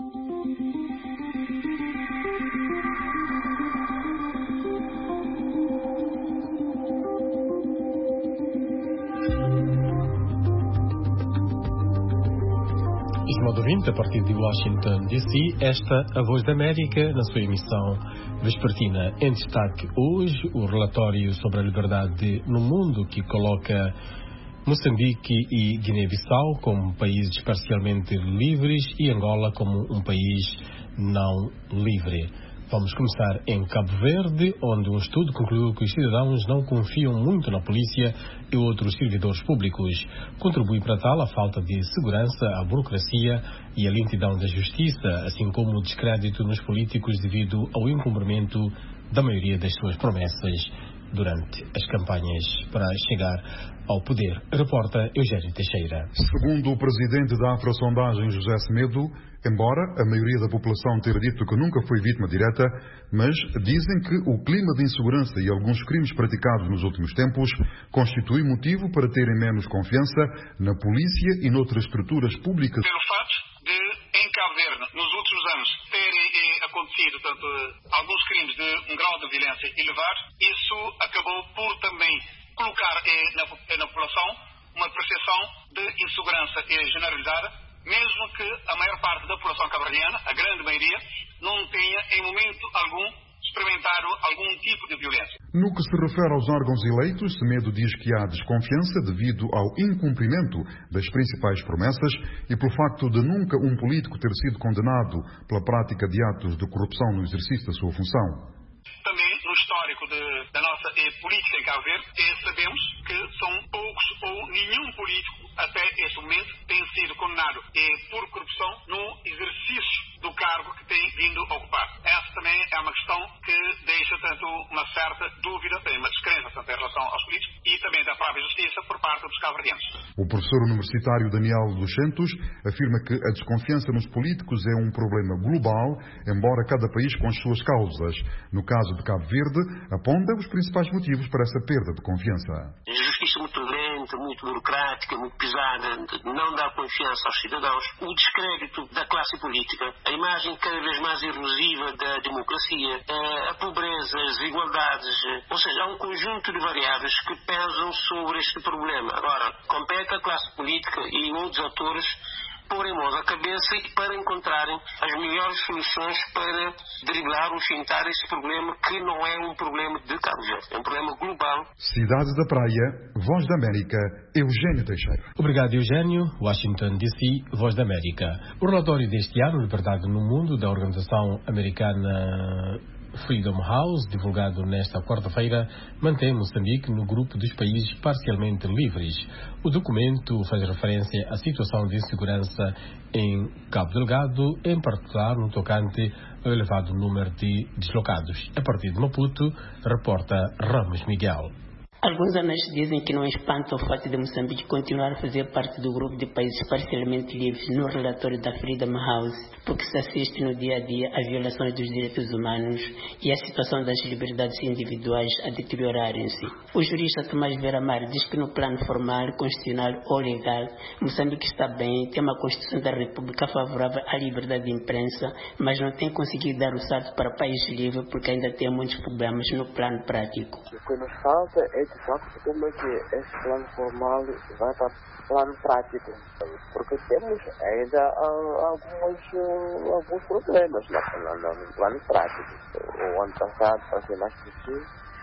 S1: Estimado ouvinte, a partir de Washington D C, esta a Voz da América, na sua emissão vespertina. Em destaque hoje, o relatório sobre a liberdade no mundo, que coloca Moçambique e Guiné-Bissau como países parcialmente livres e Angola como um país não livre. Vamos começar em Cabo Verde, onde um estudo concluiu que os cidadãos não confiam muito na polícia e outros servidores públicos. Contribui para tal a falta de segurança, a burocracia e a lentidão da justiça, assim como o descrédito nos políticos devido ao incumprimento da maioria das suas promessas durante as campanhas para chegar ao poder. Reporta Eugênio Teixeira.
S3: Segundo o presidente da Afrosondagem, José Semedo, embora a maioria da população tenha dito que nunca foi vítima direta, mas dizem que o clima de insegurança e alguns crimes praticados nos últimos tempos constitui motivo para terem menos confiança na polícia e noutras estruturas públicas.
S4: Pelo fato de, em Cabo Verde, nos últimos anos, terem eh, acontecido tanto, alguns crimes de um grau de violência elevado, isso acabou por também colocar eh, na, na população uma percepção de insegurança eh, generalizada, mesmo que a maior parte da população cabo-verdiana, a grande maioria, não tenha em momento algum experimentado algum tipo de violência.
S3: No que se refere aos órgãos eleitos, Semedo diz que há desconfiança devido ao incumprimento das principais promessas e pelo facto de nunca um político ter sido condenado pela prática de atos de corrupção no exercício da sua função.
S4: Também no histórico de, da nossa eh, política em Cabo Verde, eh, sabemos que são poucos ou nenhum político até este momento tem sido condenado eh, por corrupção no exercício do cargo que tem vindo a ocupar. Essa também é uma questão que deixa tanto uma certa dúvida, tem uma descrença tanto em relação aos políticos e também da própria justiça por parte dos cabo-verdianos.
S3: O professor universitário Daniel dos Santos afirma que a desconfiança nos políticos é um problema global, embora cada país com as suas causas. No caso de Cabo Verde, aponta os principais motivos para essa perda de confiança.
S14: A justiça muito lenta, muito burocrática, muito pesada, não dá confiança aos cidadãos. O descrédito da classe política, a imagem cada vez mais erosiva da democracia, a pobreza, as desigualdades, ou seja, há um conjunto de variáveis que pesam sobre este problema. Agora, compete à classe política e outros atores porem mãos à cabeça e para encontrarem as melhores soluções para driblar ou fintar esse problema, que não é um problema de Cabo Verde, é um problema global.
S3: Cidades da Praia, Voz da América, Eugênio Teixeira.
S1: Obrigado, Eugênio. Washington D C, Voz da América. O relatório deste ano, Liberdade no Mundo, da organização americana Freedom House, divulgado nesta quarta-feira, mantém Moçambique no grupo dos países parcialmente livres. O documento faz referência à situação de insegurança em Cabo Delgado, em particular no tocante ao elevado número de deslocados. A partir de Maputo, reporta Ramos Miguel.
S23: Alguns analistas dizem que não espanta o fato de Moçambique continuar a fazer parte do grupo de países parcialmente livres no relatório da Freedom House, porque se assiste no dia a dia a violações dos direitos humanos e a situação das liberdades individuais a deteriorarem-se. O jurista Tomás Vera Mar diz que no plano formal, constitucional ou legal, Moçambique está bem, tem uma Constituição da República favorável à liberdade de imprensa, mas não tem conseguido dar o salto para país livre porque ainda tem muitos problemas no plano prático.
S24: O que nos falta é de facto como é que esse plano formal vai para o plano prático, porque temos ainda alguns, alguns problemas no, no, no plano prático. O ano passado, para ser mais preciso,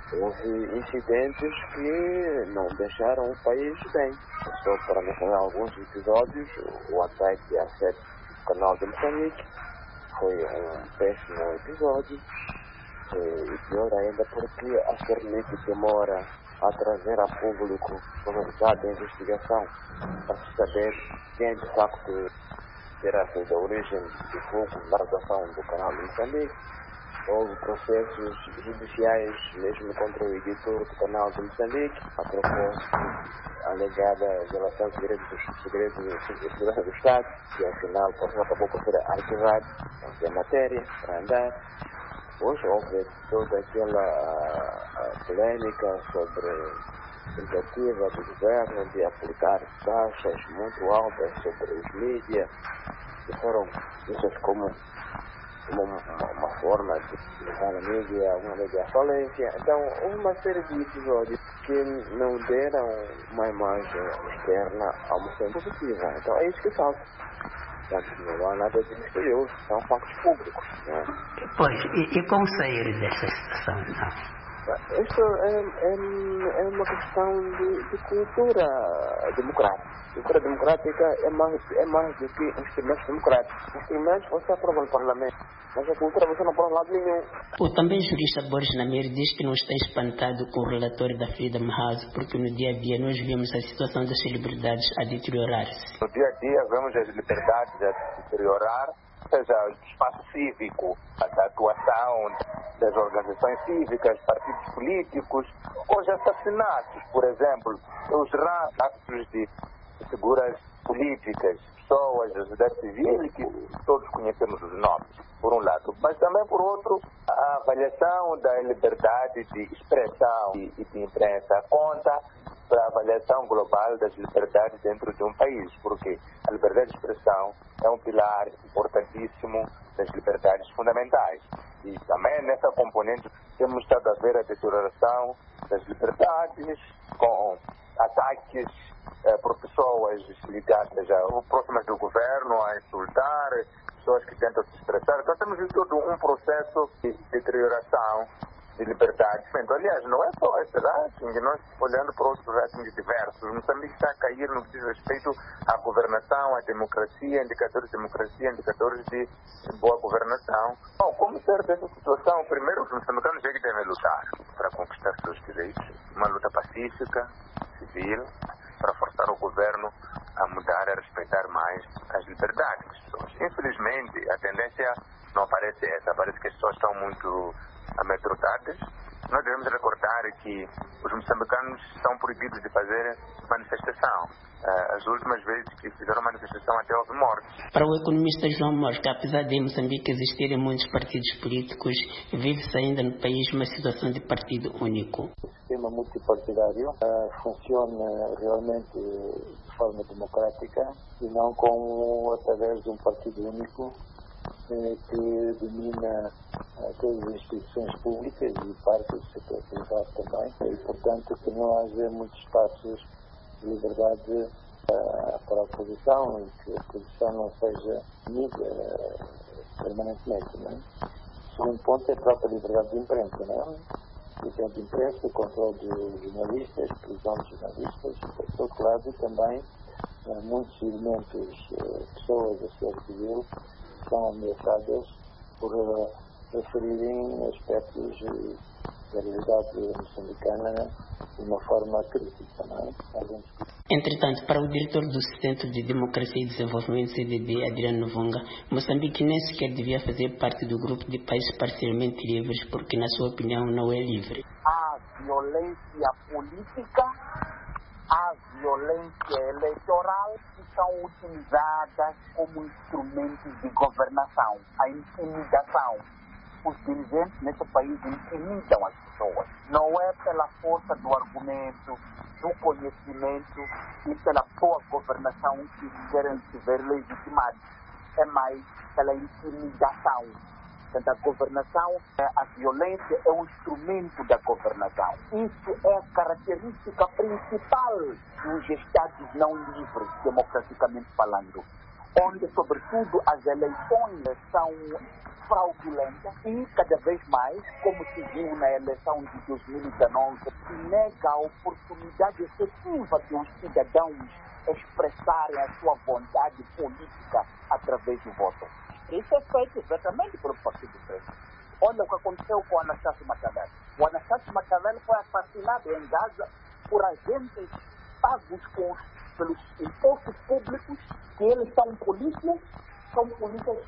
S24: houve incidentes que não deixaram o país bem. Só para mencionar alguns episódios, o ataque à sede do canal de Moçambique foi um péssimo episódio, e pior ainda porque a Cernic demora a trazer a público o resultado da investigação para se saber quem de facto terá sido a origem do fogo na radiação do canal de Moçambique. Houve processos judiciais mesmo contra o editor do canal de Moçambique, a propósito alegada violação de segredos, segredos de segurança do Estado, que afinal acabou por ser arquivado, não tem matéria para andar. Hoje houve toda aquela a, a polêmica sobre a tentativa do governo de aplicar taxas muito altas sobre os mídias, que foram vistas como uma, uma, uma forma de levar a mídia, uma mídia à falência. Então, houve uma série de episódios que não deram uma imagem externa ao Moçambique positiva. Então, é isso que falta. Portanto, não há nada de misterioso, são factos públicos. Né?
S23: Pois, e, e como sair dessa situação, então?
S24: Isso é, é, é uma questão de, de cultura democrática. Cultura democrática é mais, é mais do que instrumentos democráticos. Instrumentos você aprova no Parlamento, mas a cultura você não aprova em lado nenhum.
S23: O também jurista Boris Namir diz que não está espantado com o relatório da Freedom House, porque no dia a dia nós vemos a situação das liberdades a deteriorar-se.
S5: No dia a dia vemos as liberdades a deteriorar, seja o espaço cívico, a atuação das organizações cívicas, partidos políticos, ou os assassinatos, por exemplo, os atos de figuras políticas, pessoas da sociedade civil, que todos conhecemos os nomes, por um lado. Mas também, por outro, a avaliação da liberdade de expressão e de imprensa conta para a avaliação global das liberdades dentro de um país, porque a liberdade de expressão é um pilar importantíssimo das liberdades fundamentais. E também nessa componente temos estado a ver a deterioração das liberdades com ataques eh, por pessoas ligadas a próximas do governo, a insultar, pessoas que tentam se expressar. Então temos todo um processo de deterioração de liberdade. Aliás, não é só esse ranking, nós olhando para outros rankings diversos, Moçambique está a cair no que diz respeito à governação, à democracia, indicadores de democracia, indicadores de boa governação. Bom, como ser dessa situação? Primeiro, os moçambicanos é que devem lutar para conquistar seus direitos. Uma luta pacífica, civil, para forçar o governo a mudar, a respeitar mais as liberdades das pessoas. Infelizmente, a tendência não parece essa, parece que as pessoas estão muito amedrontadas. Nós devemos recordar que os moçambicanos são proibidos de fazer manifestação. As últimas vezes que fizeram manifestação até houve mortes.
S23: Para o economista João Mosca, apesar de em Moçambique existirem muitos partidos políticos, vive-se ainda no país uma situação de partido único.
S24: O sistema multipartidário uh, funciona realmente de forma democrática e não como através de um partido único que domina todas as instituições públicas e parte do setor privado também, e portanto que não haja muitos espaços de liberdade uh, para a oposição e que a oposição não seja unida uh, permanentemente. Não é? O segundo ponto é a própria liberdade de imprensa, não é? Liberdade de imprensa, o controle de jornalistas, prisão de jornalistas, por outro lado também uh, muitos elementos, uh, pessoas da sociedade civil são ameaçadas por uh, referirem aspectos uh, da realidade moçambicana de uma forma crítica, não é? Alguns...
S23: Entretanto, para o diretor do Centro de Democracia e Desenvolvimento, C D B, Adriano Novonga, Moçambique nem sequer devia fazer parte do grupo de países parcialmente livres, porque, na sua opinião, não é livre.
S6: A violência política, a violência eleitoral são utilizadas como instrumentos de governação, a intimidação. Os dirigentes nesse país intimidam as pessoas. Não é pela força do argumento, do conhecimento e pela boa governação que querem se ver legitimados. É mais pela intimidação. Portanto, a governação, a violência é um instrumento da governação. Isso é a característica principal dos Estados não livres, democraticamente falando. onde, sobretudo, as eleições são fraudulentas e, cada vez mais, como se viu na eleição de dois mil e dezenove, se nega a oportunidade efetiva de os cidadãos expressarem a sua vontade política através do voto. Isso é feito exatamente pelo Partido Preto. Olha o que aconteceu com o Anastácio Maquiavelli. O Anastácio Maquiavelli foi assassinado em Gaza por agentes pagos com, pelos impostos públicos, que eles são polícias, são polícias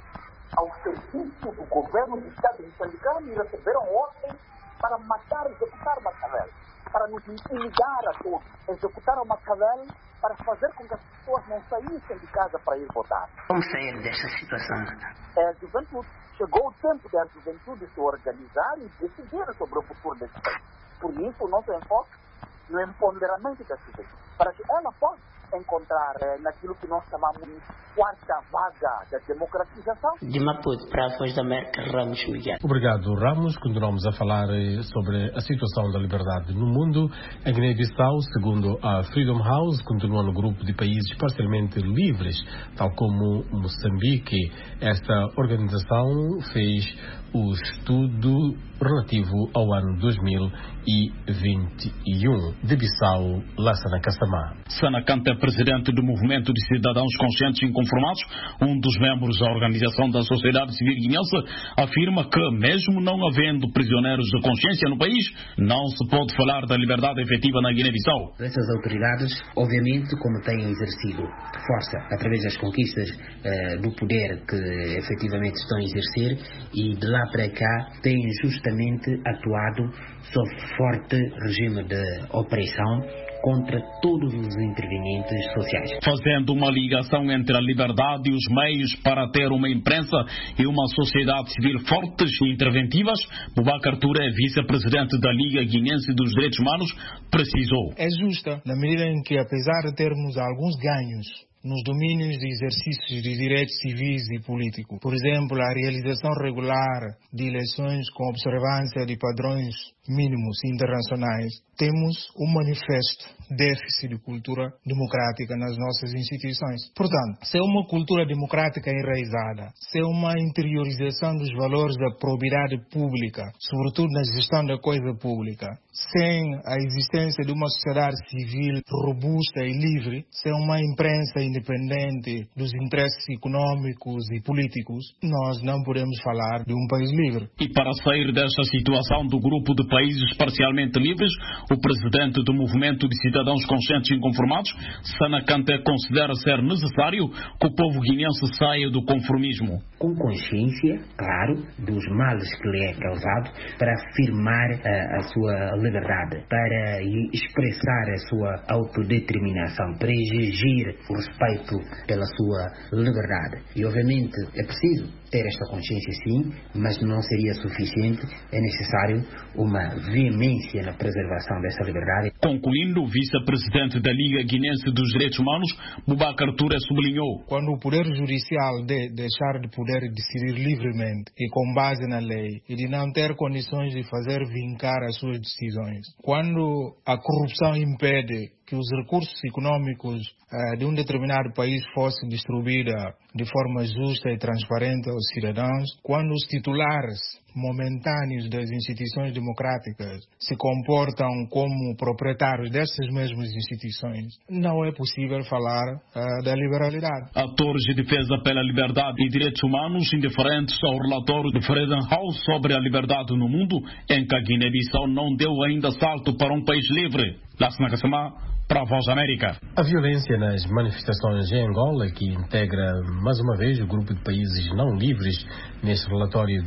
S6: ao serviço do governo do Estado moçambicano e receberam ordens para matar, executar Maquiavelli, para nos intimidar a todos. Executaram Maquiavelli para fazer com que as pessoas não saíssem de casa para ir votar.
S23: Vamos sair desta situação.
S6: É a juventude. Chegou o tempo da juventude se organizar e decidir sobre o futuro desse país. Por isso, o nosso enfoque no empoderamento da juventude, para que ela possa encontrar eh, naquilo que nós chamamos de quarta vaga da democratização.
S23: De Maputo para a Voz da América, Ramos Miguel.
S1: Obrigado, Ramos. Continuamos a falar sobre a situação da liberdade no mundo. A Guiné-Bissau, segundo a Freedom House, continua no grupo de países parcialmente livres, tal como Moçambique. Esta organização fez o estudo relativo ao ano dois mil e vinte e um. De Bissau, Lassana Kassamá.
S7: Sana Kante, presidente do Movimento de Cidadãos Conscientes e Inconformados, um dos membros da Organização da Sociedade Civil Guinense, afirma que, mesmo não havendo prisioneiros de consciência no país, não se pode falar da liberdade efetiva na Guiné-Bissau.
S9: Essas autoridades, obviamente, como têm exercido força através das conquistas eh, do poder que efetivamente estão a exercer, e de lá para cá têm justamente atuado sob forte regime de opressão contra todos os intervenientes sociais.
S7: Fazendo uma ligação entre a liberdade e os meios para ter uma imprensa e uma sociedade civil fortes e interventivas, Boubacar Touré, vice-presidente da Liga Guinense dos Direitos Humanos, precisou.
S10: É justa, na medida em que, apesar de termos alguns ganhos nos domínios de exercícios de direitos civis e políticos, por exemplo, a realização regular de eleições com observância de padrões mínimos internacionais, temos um manifesto déficit de cultura democrática nas nossas instituições. Portanto, se é uma cultura democrática enraizada, se é uma interiorização dos valores da probidade pública, sobretudo na gestão da coisa pública, sem a existência de uma sociedade civil robusta e livre, se é uma imprensa independente dos interesses econômicos e políticos, nós não podemos falar de um país livre.
S7: E para sair desta situação do grupo de países parcialmente livres, o presidente do Movimento de Cidadãos Conscientes e Inconformados, Sana Kante, considera ser necessário que o povo guinense saia do conformismo.
S9: Com consciência, claro, dos males que lhe é causado, para afirmar uh, a sua liberdade, para expressar a sua autodeterminação, para exigir o respeito pela sua liberdade. E, obviamente, é preciso ter esta consciência, sim, mas não seria suficiente. É necessário uma veemência na preservação dessa liberdade.
S7: Concluindo, o vice-presidente da Liga Guinense dos Direitos Humanos, Boubacar Touré, sublinhou:
S10: quando o Poder Judicial de deixar de poder decidir livremente e com base na lei e de não ter condições de fazer vincar as suas decisões, quando a corrupção impede que os recursos econômicos uh, de um determinado país fossem distribuídos de forma justa e transparente aos cidadãos, quando os titulares momentâneos das instituições democráticas se comportam como proprietários dessas mesmas instituições, não é possível falar uh, da liberalidade.
S7: Atores de defesa pela liberdade e direitos humanos indiferentes ao relatório de Freedom House sobre a liberdade no mundo, em que a Guiné-Bissau não deu ainda salto para um país livre. Lassana Kassamá, para a Voz da América.
S1: A violência nas manifestações em Angola, que integra mais uma vez o grupo de países não livres neste relatório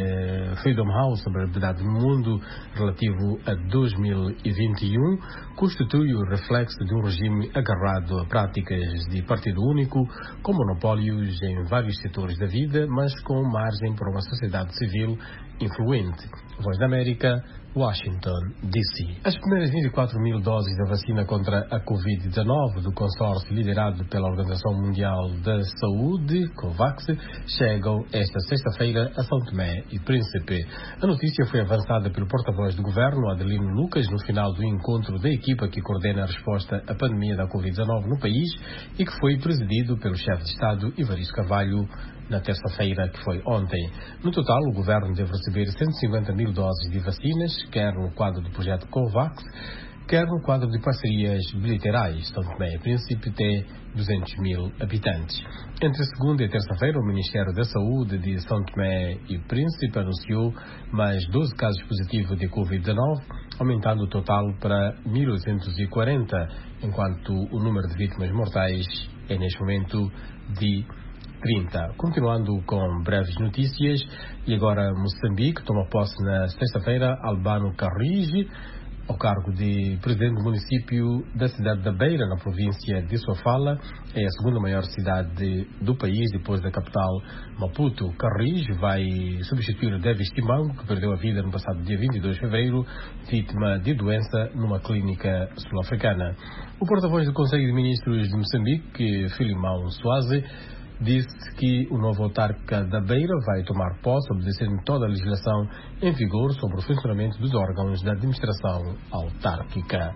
S1: da Freedom House sobre a liberdade no mundo relativo a dois mil e vinte e um, constitui o reflexo de um regime agarrado a práticas de partido único, com monopólios em vários setores da vida, mas com margem para uma sociedade civil influente. Voz da América, Washington, D C. As primeiras vinte e quatro mil doses da vacina contra a covid dezenove do consórcio liderado pela Organização Mundial da Saúde, COVAX, chegam esta sexta-feira a São Tomé e Príncipe. A notícia foi avançada pelo porta-voz do governo, Adelino Lucas, no final do encontro da equipa que coordena a resposta à pandemia da covid dezenove no país e que foi presidido pelo chefe de Estado, Evaristo Carvalho, na terça-feira, que foi ontem. No total, o governo deve receber cento e cinquenta mil doses de vacinas, quer no quadro do projeto COVAX, quer no quadro de parcerias bilaterais. São Tomé e Príncipe tem duzentos mil habitantes. Entre segunda e terça-feira, o Ministério da Saúde de São Tomé e Príncipe anunciou mais doze casos positivos de covid dezenove, aumentando o total para mil oitocentos e quarenta, enquanto o número de vítimas mortais é, neste momento, de trinta. Continuando com breves notícias, e agora Moçambique toma posse na sexta-feira Albano Carrige, ao cargo de presidente do município da cidade da Beira, na província de Sofala. É a segunda maior cidade do país, depois da capital Maputo. Carrige vai substituir Davis Timão, que perdeu a vida no passado dia vinte e dois de fevereiro, vítima de doença numa clínica sul-africana. O porta-voz do Conselho de Ministros de Moçambique, Filimão Soaze, disse que o novo autarca da Beira vai tomar posse, obedecendo toda a legislação em vigor sobre o funcionamento dos órgãos da administração autárquica.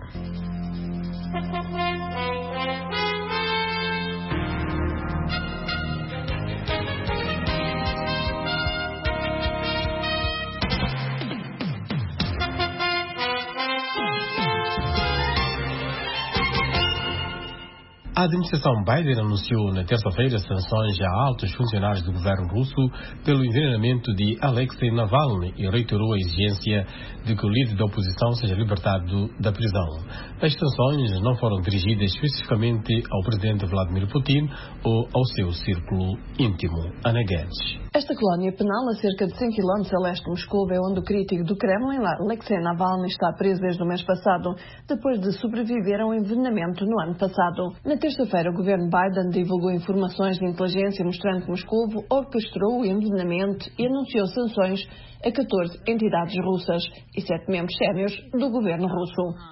S1: A administração Biden anunciou na terça-feira sanções a altos funcionários do governo russo pelo envenenamento de Alexei Navalny e reiterou a exigência de que o líder da oposição seja libertado da prisão. As sanções não foram dirigidas especificamente ao presidente Vladimir Putin ou ao seu círculo íntimo. Ana Guedes.
S12: Esta colónia penal, a cerca de cem quilómetros a leste de Moscou, é onde o crítico do Kremlin, Alexei Navalny, está preso desde o mês passado, depois de sobreviver a um envenenamento no ano passado. Na terça-feira, o governo Biden divulgou informações de inteligência mostrando que Moscou orquestrou o envenenamento e anunciou sanções a catorze entidades russas e sete membros séniores do governo russo.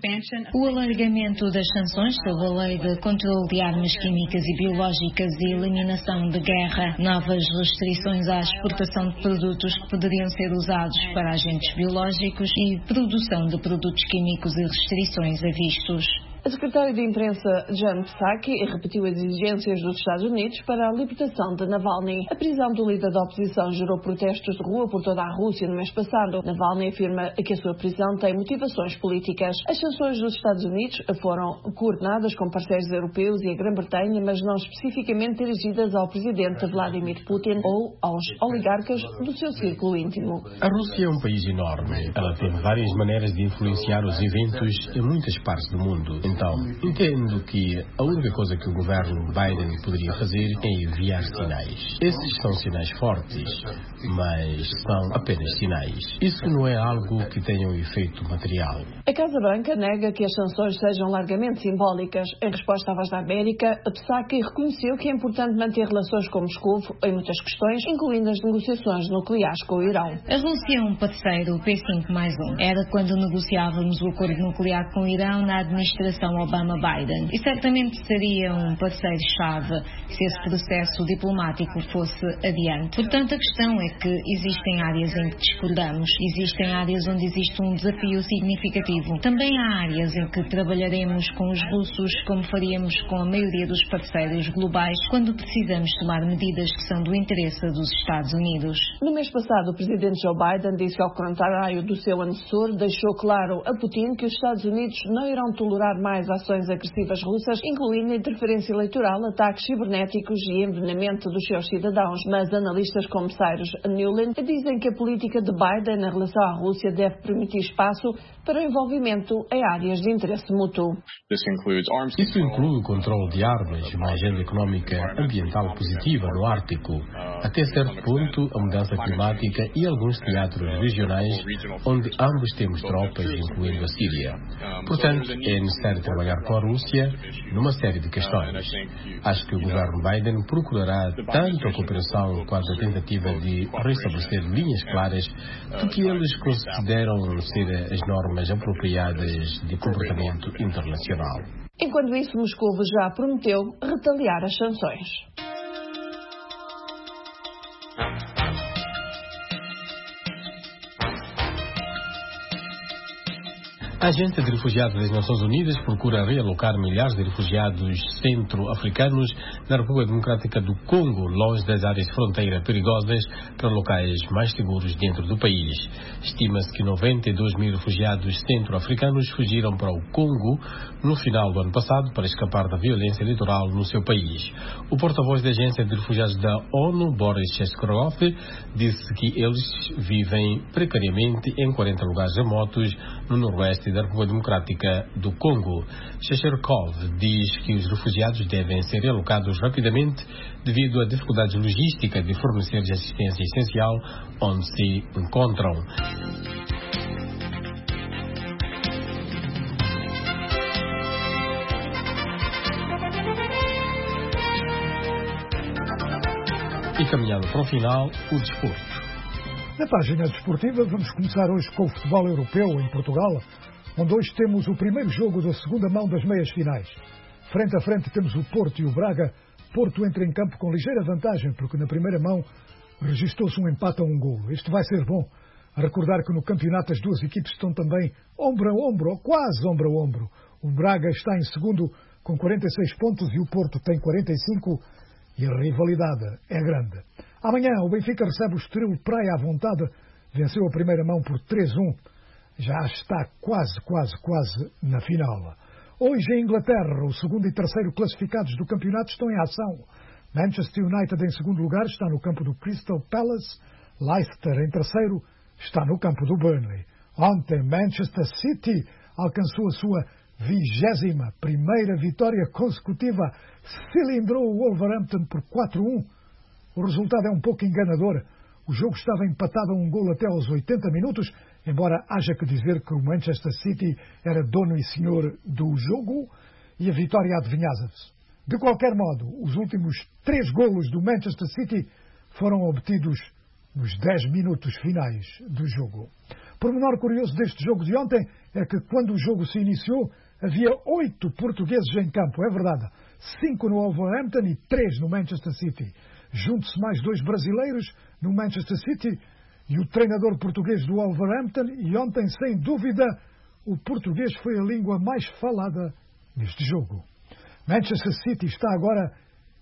S13: O alargamento das sanções sob a Lei de Controlo de Armas Químicas e Biológicas e Eliminação de Guerra, novas restrições à exportação de produtos que poderiam ser usados para agentes biológicos e produção de produtos químicos e restrições a vistos.
S12: A secretária de imprensa Jan Psaki repetiu as exigências dos Estados Unidos para a libertação de Navalny. A prisão do líder da oposição gerou protestos de rua por toda a Rússia no mês passado. Navalny afirma que a sua prisão tem motivações políticas. As sanções dos Estados Unidos foram coordenadas com parceiros europeus e a Grã-Bretanha, mas não especificamente dirigidas ao presidente Vladimir Putin ou aos oligarcas do seu círculo íntimo.
S1: A Rússia é um país enorme. Ela tem várias maneiras de influenciar os eventos em muitas partes do mundo. Então, entendo que a única coisa que o governo Biden poderia fazer é enviar sinais. Esses são sinais fortes, mas são apenas sinais. Isso não é algo que tenha um efeito material.
S12: A Casa Branca nega que as sanções sejam largamente simbólicas. Em resposta à Voz da América, a Psaki reconheceu que é importante manter relações com Moscou em muitas questões, incluindo as negociações nucleares com o Irão.
S13: A Rússia é um parceiro P cinco mais um. Era quando negociávamos o acordo nuclear com o Irão na administração Obama-Biden. E certamente seria um parceiro-chave se esse processo diplomático fosse adiante. Portanto, a questão é que existem áreas em que discordamos. Existem áreas onde existe um desafio significativo. Também há áreas em que trabalharemos com os russos como faríamos com a maioria dos parceiros globais quando precisamos tomar medidas que são do interesse dos Estados Unidos.
S12: No mês passado, o presidente Joe Biden disse que, ao contrário do seu antecessor, deixou claro a Putin que os Estados Unidos não irão tolerar mais mais ações agressivas russas, incluindo interferência eleitoral, ataques cibernéticos e envenenamento dos seus cidadãos. Mas analistas como Cyrus Newland dizem que a política de Biden na relação à Rússia deve permitir espaço para o envolvimento em áreas de interesse mútuo.
S1: Isso inclui o controle de armas, uma agenda económica ambiental positiva no Ártico, até certo ponto a mudança climática e alguns teatros regionais onde ambos temos tropas, incluindo a Síria. Portanto, é necessário trabalhar com a Rússia numa série de questões. Acho que o governo Biden procurará tanto a cooperação quanto a tentativa de restabelecer linhas claras do que eles consideram ser as normas apropriadas de comportamento internacional.
S12: Enquanto isso, Moscou já prometeu retaliar as sanções.
S1: A Agência de Refugiados das Nações Unidas procura realocar milhares de refugiados centro-africanos na República Democrática do Congo, longe das áreas de fronteira perigosas, para locais mais seguros dentro do país. Estima-se que noventa e dois mil refugiados centro-africanos fugiram para o Congo no final do ano passado para escapar da violência eleitoral no seu país. O porta-voz da Agência de Refugiados da ONU, Boris Sheskorov, disse que eles vivem precariamente em quarenta lugares remotos no noroeste da República Democrática do Congo. Shesherkov diz que os refugiados devem ser realocados rapidamente devido à dificuldade logística de fornecer assistência essencial onde se encontram. E caminhando para o final, o desporto.
S22: Na página desportiva, vamos começar hoje com o futebol europeu em Portugal, onde hoje temos o primeiro jogo da segunda mão das meias finais. Frente a frente temos o Porto e o Braga. Porto entra em campo com ligeira vantagem, porque na primeira mão registou-se um empate a um golo. Isto vai ser bom. A recordar que no campeonato as duas equipes estão também ombro a ombro, ou quase ombro a ombro. O Braga está em segundo com quarenta e seis pontos e o Porto tem quarenta e cinco, e a rivalidade é grande. Amanhã o Benfica recebe o Estoril Praia à vontade. Venceu a primeira mão por três a um. Já está quase, quase, quase na final. Hoje em Inglaterra, o segundo e terceiro classificados do campeonato estão em ação. Manchester United em segundo lugar está no campo do Crystal Palace. Leicester em terceiro está no campo do Burnley. Ontem Manchester City alcançou a sua vigésima primeira vitória consecutiva. Cilindrou o Wolverhampton por quatro a um. O resultado é um pouco enganador. O jogo estava empatado a um golo até aos oitenta minutos, embora haja que dizer que o Manchester City era dono e senhor do jogo, e a vitória adivinhava-se. De qualquer modo, os últimos três golos do Manchester City foram obtidos nos dez minutos finais do jogo. Pormenor curioso deste jogo de ontem é que quando o jogo se iniciou, havia oito portugueses em campo, é verdade. Cinco no Wolverhampton e três no Manchester City. Junte-se mais dois brasileiros no Manchester City e o treinador português do Wolverhampton, e ontem, sem dúvida, o português foi a língua mais falada neste jogo. Manchester City está agora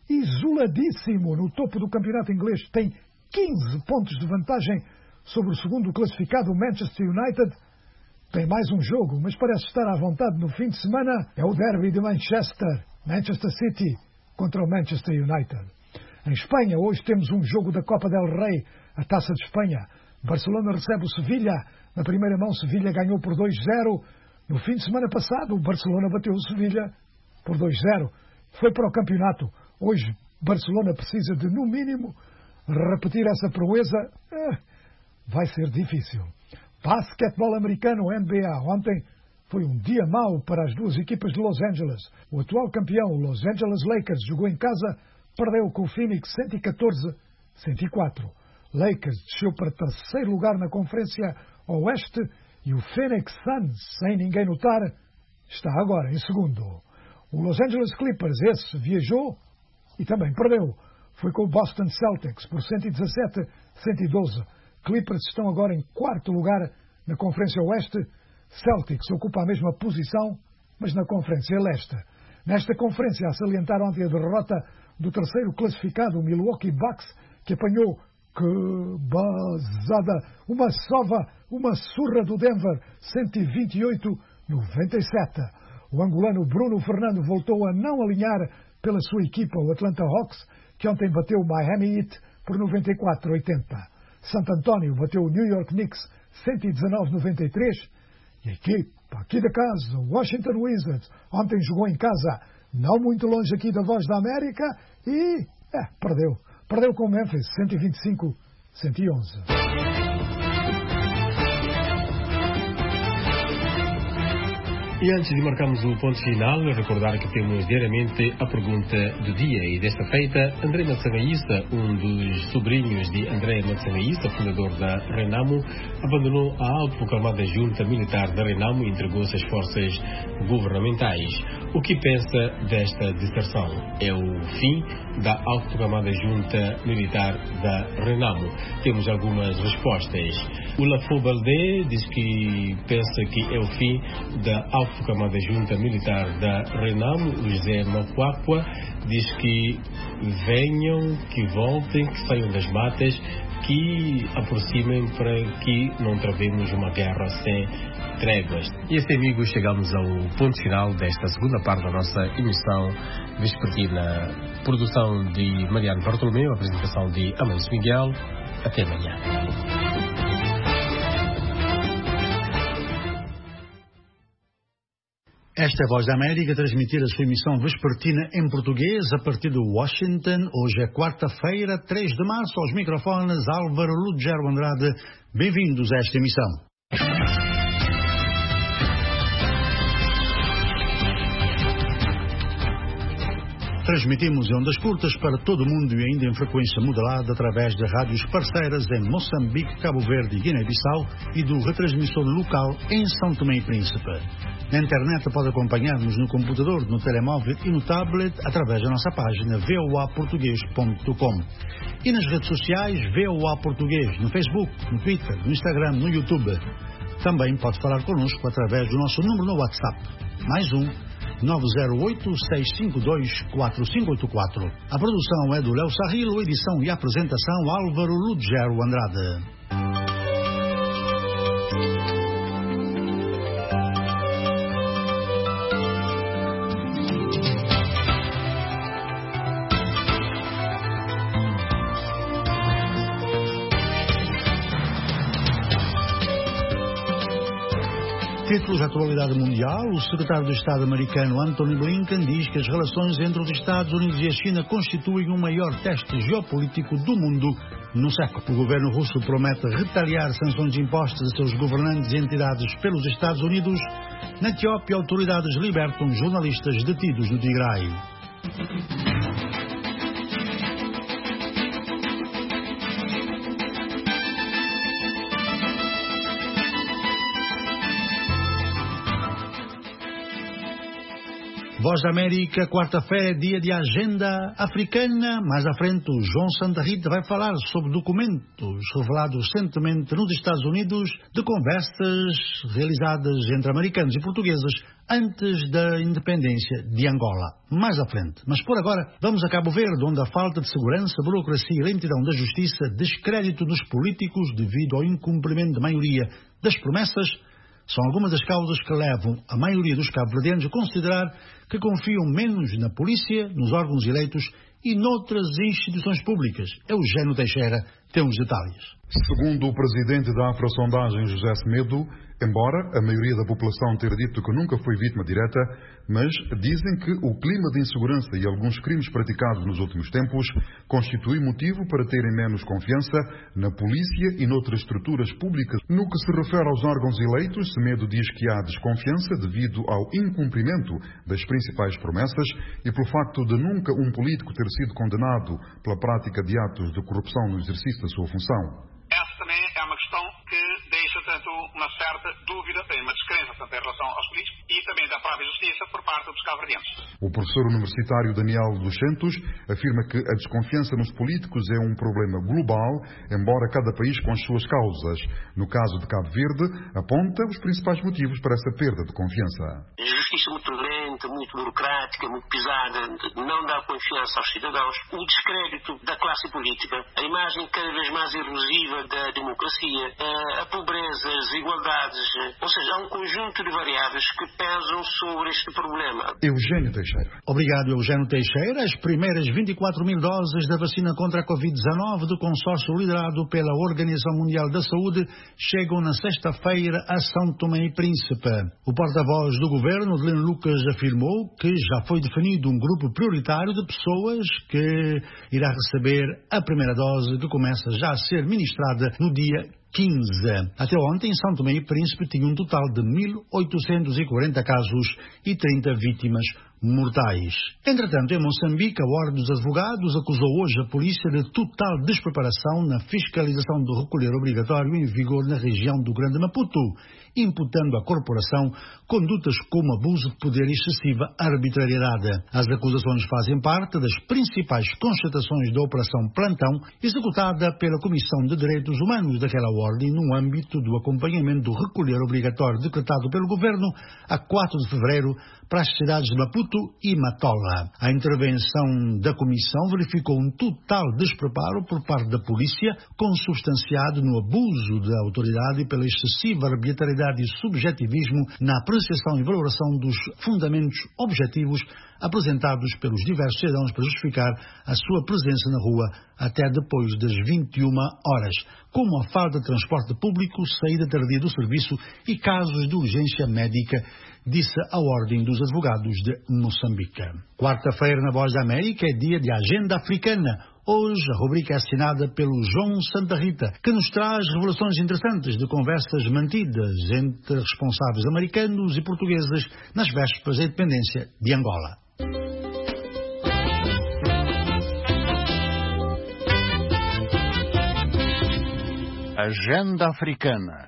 S22: isoladíssimo no topo do campeonato inglês. Tem quinze pontos de vantagem sobre o segundo classificado, o Manchester United. Tem mais um jogo, mas parece estar à vontade no fim de semana. É o derby de Manchester. Manchester City contra o Manchester United. Em Espanha, hoje temos um jogo da Copa del Rey, a Taça de Espanha. Barcelona recebe o Sevilha. Na primeira mão, Sevilha ganhou por dois a zero. No fim de semana passado, o Barcelona bateu o Sevilha por dois a zero. Foi para o campeonato. Hoje, Barcelona precisa de, no mínimo, repetir essa proeza. Eh, vai ser difícil. Basquetebol americano, N B A. Ontem foi um dia mau para as duas equipas de Los Angeles. O atual campeão, o Los Angeles Lakers, jogou em casa, perdeu com o Phoenix cento e catorze a cento e quatro. Lakers desceu para terceiro lugar na Conferência Oeste e o Phoenix Suns, sem ninguém notar, está agora em segundo. O Los Angeles Clippers, esse, viajou e também perdeu. Foi com o Boston Celtics por cento e dezassete a cento e doze. Clippers estão agora em quarto lugar na Conferência Oeste. Celtics ocupa a mesma posição, mas na Conferência Leste. Nesta conferência, a salientar ontem a derrota do terceiro classificado, o Milwaukee Bucks, que apanhou, que basada, uma sova, uma surra do Denver, cento e vinte e oito a noventa e sete. O angolano Bruno Fernando voltou a não alinhar pela sua equipa, o Atlanta Hawks, que ontem bateu o Miami Heat por noventa e quatro a oitenta. Santo António bateu o New York Knicks cento e dezanove a noventa e três. E a equipa aqui da casa, o Washington Wizards, ontem jogou em casa, não muito longe aqui da Voz da América, e é, perdeu. Perdeu com o Memphis, cento e vinte e cinco a cento e onze.
S1: E antes de marcarmos o ponto final, recordar que temos diariamente a pergunta do dia. E desta feita, André Matsangaísta, um dos sobrinhos de André Matsangaísta, fundador da Renamo, abandonou a autoproclamada junta militar da Renamo e entregou-se às forças governamentais. O que pensa desta deserção? É o fim da autoproclamada junta militar da Renamo? Temos algumas respostas. O Lafo Baldé diz que pensa que é o fim da autoproclamada proclamada junta militar da Renamo. O José Mapuacua diz que venham, que voltem, que saiam das matas, que aproximem para que não travemos uma guerra sem tréguas. E assim, amigos, chegamos ao ponto final desta segunda parte da nossa emissão vespertina. Produção de Mariano Bartolomeu, apresentação de Amancio Miguel. Até amanhã.
S2: Esta é a Voz da América, transmitir a sua emissão vespertina em português a partir de Washington. Hoje é quarta-feira, três de março, aos microfones Álvaro Lugero Andrade. Bem-vindos a esta emissão. Transmitimos em ondas curtas para todo o mundo e ainda em frequência modulada através de rádios parceiras em Moçambique, Cabo Verde e Guiné-Bissau e do retransmissor local em São Tomé e Príncipe. Na internet pode acompanhar-nos no computador, no telemóvel e no tablet através da nossa página v o a português ponto com. E nas redes sociais V O A Português, no Facebook, no Twitter, no Instagram, no YouTube. Também pode falar connosco através do nosso número no WhatsApp. Mais um. nove zero oito, seis cinco dois, quatro cinco oito quatro. A produção é do Léo Sarrilo, edição e apresentação Álvaro Lugero Andrade. Títulos da atualidade mundial, o secretário de Estado americano Antony Blinken diz que as relações entre os Estados Unidos e a China constituem o maior teste geopolítico do mundo no século. O governo russo promete retaliar sanções impostas a seus governantes e entidades pelos Estados Unidos. Na Etiópia, autoridades libertam jornalistas detidos no Tigray. Voz da América, quarta-feira, dia de agenda africana. Mais à frente, o João Santa Rita vai falar sobre documentos revelados recentemente nos Estados Unidos de conversas realizadas entre americanos e portugueses antes da independência de Angola. Mais à frente. Mas por agora, vamos a Cabo Verde, onde a falta de segurança, burocracia e lentidão da justiça, descrédito dos políticos devido ao incumprimento da maioria das promessas, são algumas das causas que levam a maioria dos cabo-verdianos a considerar que confiam menos na polícia, nos órgãos eleitos e noutras instituições públicas. Eugênio Teixeira tem os detalhes.
S3: Segundo o presidente da Afrosondagem, José Semedo, embora a maioria da população tenha dito que nunca foi vítima direta, mas dizem que o clima de insegurança e alguns crimes praticados nos últimos tempos constitui motivo para terem menos confiança na polícia e noutras estruturas públicas. No que se refere aos órgãos eleitos, Semedo diz que há desconfiança devido ao incumprimento das principais promessas e pelo facto de nunca um político ter sido condenado pela prática de atos de corrupção no exercício da sua função.
S4: Essa também é uma questão que deixa, tanto, uma certa dúvida, tem uma descrença, tanto, em relação aos políticos e também da própria justiça por parte dos cabo-verdianos.
S3: O professor universitário Daniel dos Santos afirma que a desconfiança nos políticos é um problema global, embora cada país com as suas causas. No caso de Cabo Verde, aponta os principais motivos para essa perda de confiança.
S15: A justiça muito lenta, muito burocrática, muito pesada, não dá confiança aos cidadãos. O descrédito da classe política, a imagem cada vez mais erosiva da democracia, a pobreza, as desigualdades, ou seja, há um conjunto de variáveis que pesam sobre este problema.
S3: Eugênio Teixeira.
S2: Obrigado, Eugênio Teixeira. As primeiras vinte e quatro mil doses da vacina contra a covid dezenove do consórcio liderado pela Organização Mundial da Saúde chegam na sexta-feira a São Tomé e Príncipe. O porta-voz do governo, Adelino Lucas, afirmou que já foi definido um grupo prioritário de pessoas que irá receber a primeira dose, que começa já a ser ministrada no dia quinze. Até ontem, São Tomé e Príncipe tinha um total de mil oitocentos e quarenta casos e trinta vítimas mortais. Entretanto, em Moçambique, a Ordem dos Advogados acusou hoje a polícia de total despreparação na fiscalização do recolher obrigatório em vigor na região do Grande Maputo, imputando à corporação condutas como abuso de poder e excessiva arbitrariedade. As acusações fazem parte das principais constatações da Operação Plantão, executada pela Comissão de Direitos Humanos daquela ordem no âmbito do acompanhamento do recolher obrigatório decretado pelo Governo a quatro de fevereiro para as cidades de Maputo e Matola. A intervenção da Comissão verificou um total despreparo por parte da polícia, consubstanciado no abuso da autoridade pela excessiva arbitrariedade e subjetivismo na apreciação e valoração dos fundamentos objetivos apresentados pelos diversos cidadãos para justificar a sua presença na rua até depois das vinte e uma horas, como a falta de transporte público, saída tardia do serviço e casos de urgência médica, disse a Ordem dos Advogados de Moçambique. Quarta-feira, na Voz da América, é dia de Agenda Africana. Hoje, a rubrica é assinada pelo João Santa Rita, que nos traz revelações interessantes de conversas mantidas entre responsáveis americanos e portugueses nas vésperas da independência de Angola.
S16: Agenda Africana.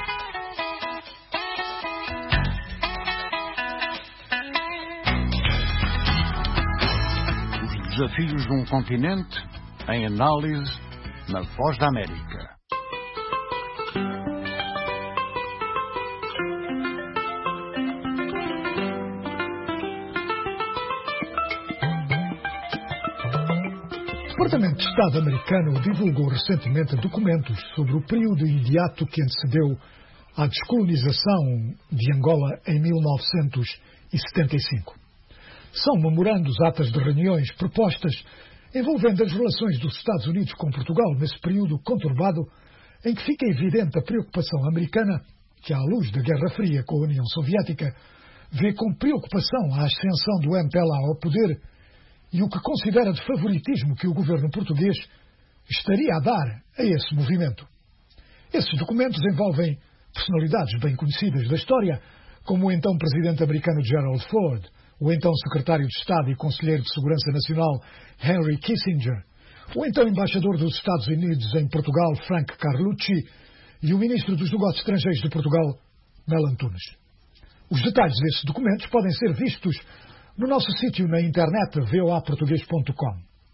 S16: Os desafios de um continente em análise na Voz da América.
S22: O Departamento de Estado americano divulgou recentemente documentos sobre o período imediato que antecedeu à descolonização de Angola em mil novecentos e setenta e cinco. São memorandos, atas de reuniões, propostas envolvendo as relações dos Estados Unidos com Portugal nesse período conturbado em que fica evidente a preocupação americana que, à luz da Guerra Fria com a União Soviética, vê com preocupação a ascensão do M P L A ao poder e o que considera de favoritismo que o governo português estaria a dar a esse movimento. Esses documentos envolvem personalidades bem conhecidas da história, como o então presidente americano Gerald Ford, o então secretário de Estado e conselheiro de Segurança Nacional Henry Kissinger, o então embaixador dos Estados Unidos em Portugal Frank Carlucci e o ministro dos Negócios Estrangeiros de Portugal Mel Antunes. Os detalhes desses documentos podem ser vistos no nosso sítio na internet v o a português ponto com.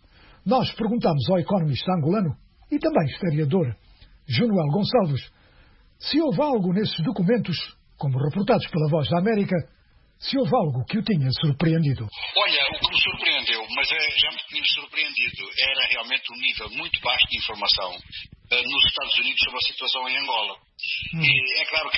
S22: Nós perguntamos ao economista angolano e também historiador Junuel Gonçalves se houve algo nesses documentos, como reportados pela Voz da América, se houve algo que o tinha surpreendido.
S17: Olha, o que me surpreendeu, mas é, já me tinha surpreendido, era realmente um nível muito baixo de informação uh, nos Estados Unidos sobre a situação em Angola. Hum. E é claro que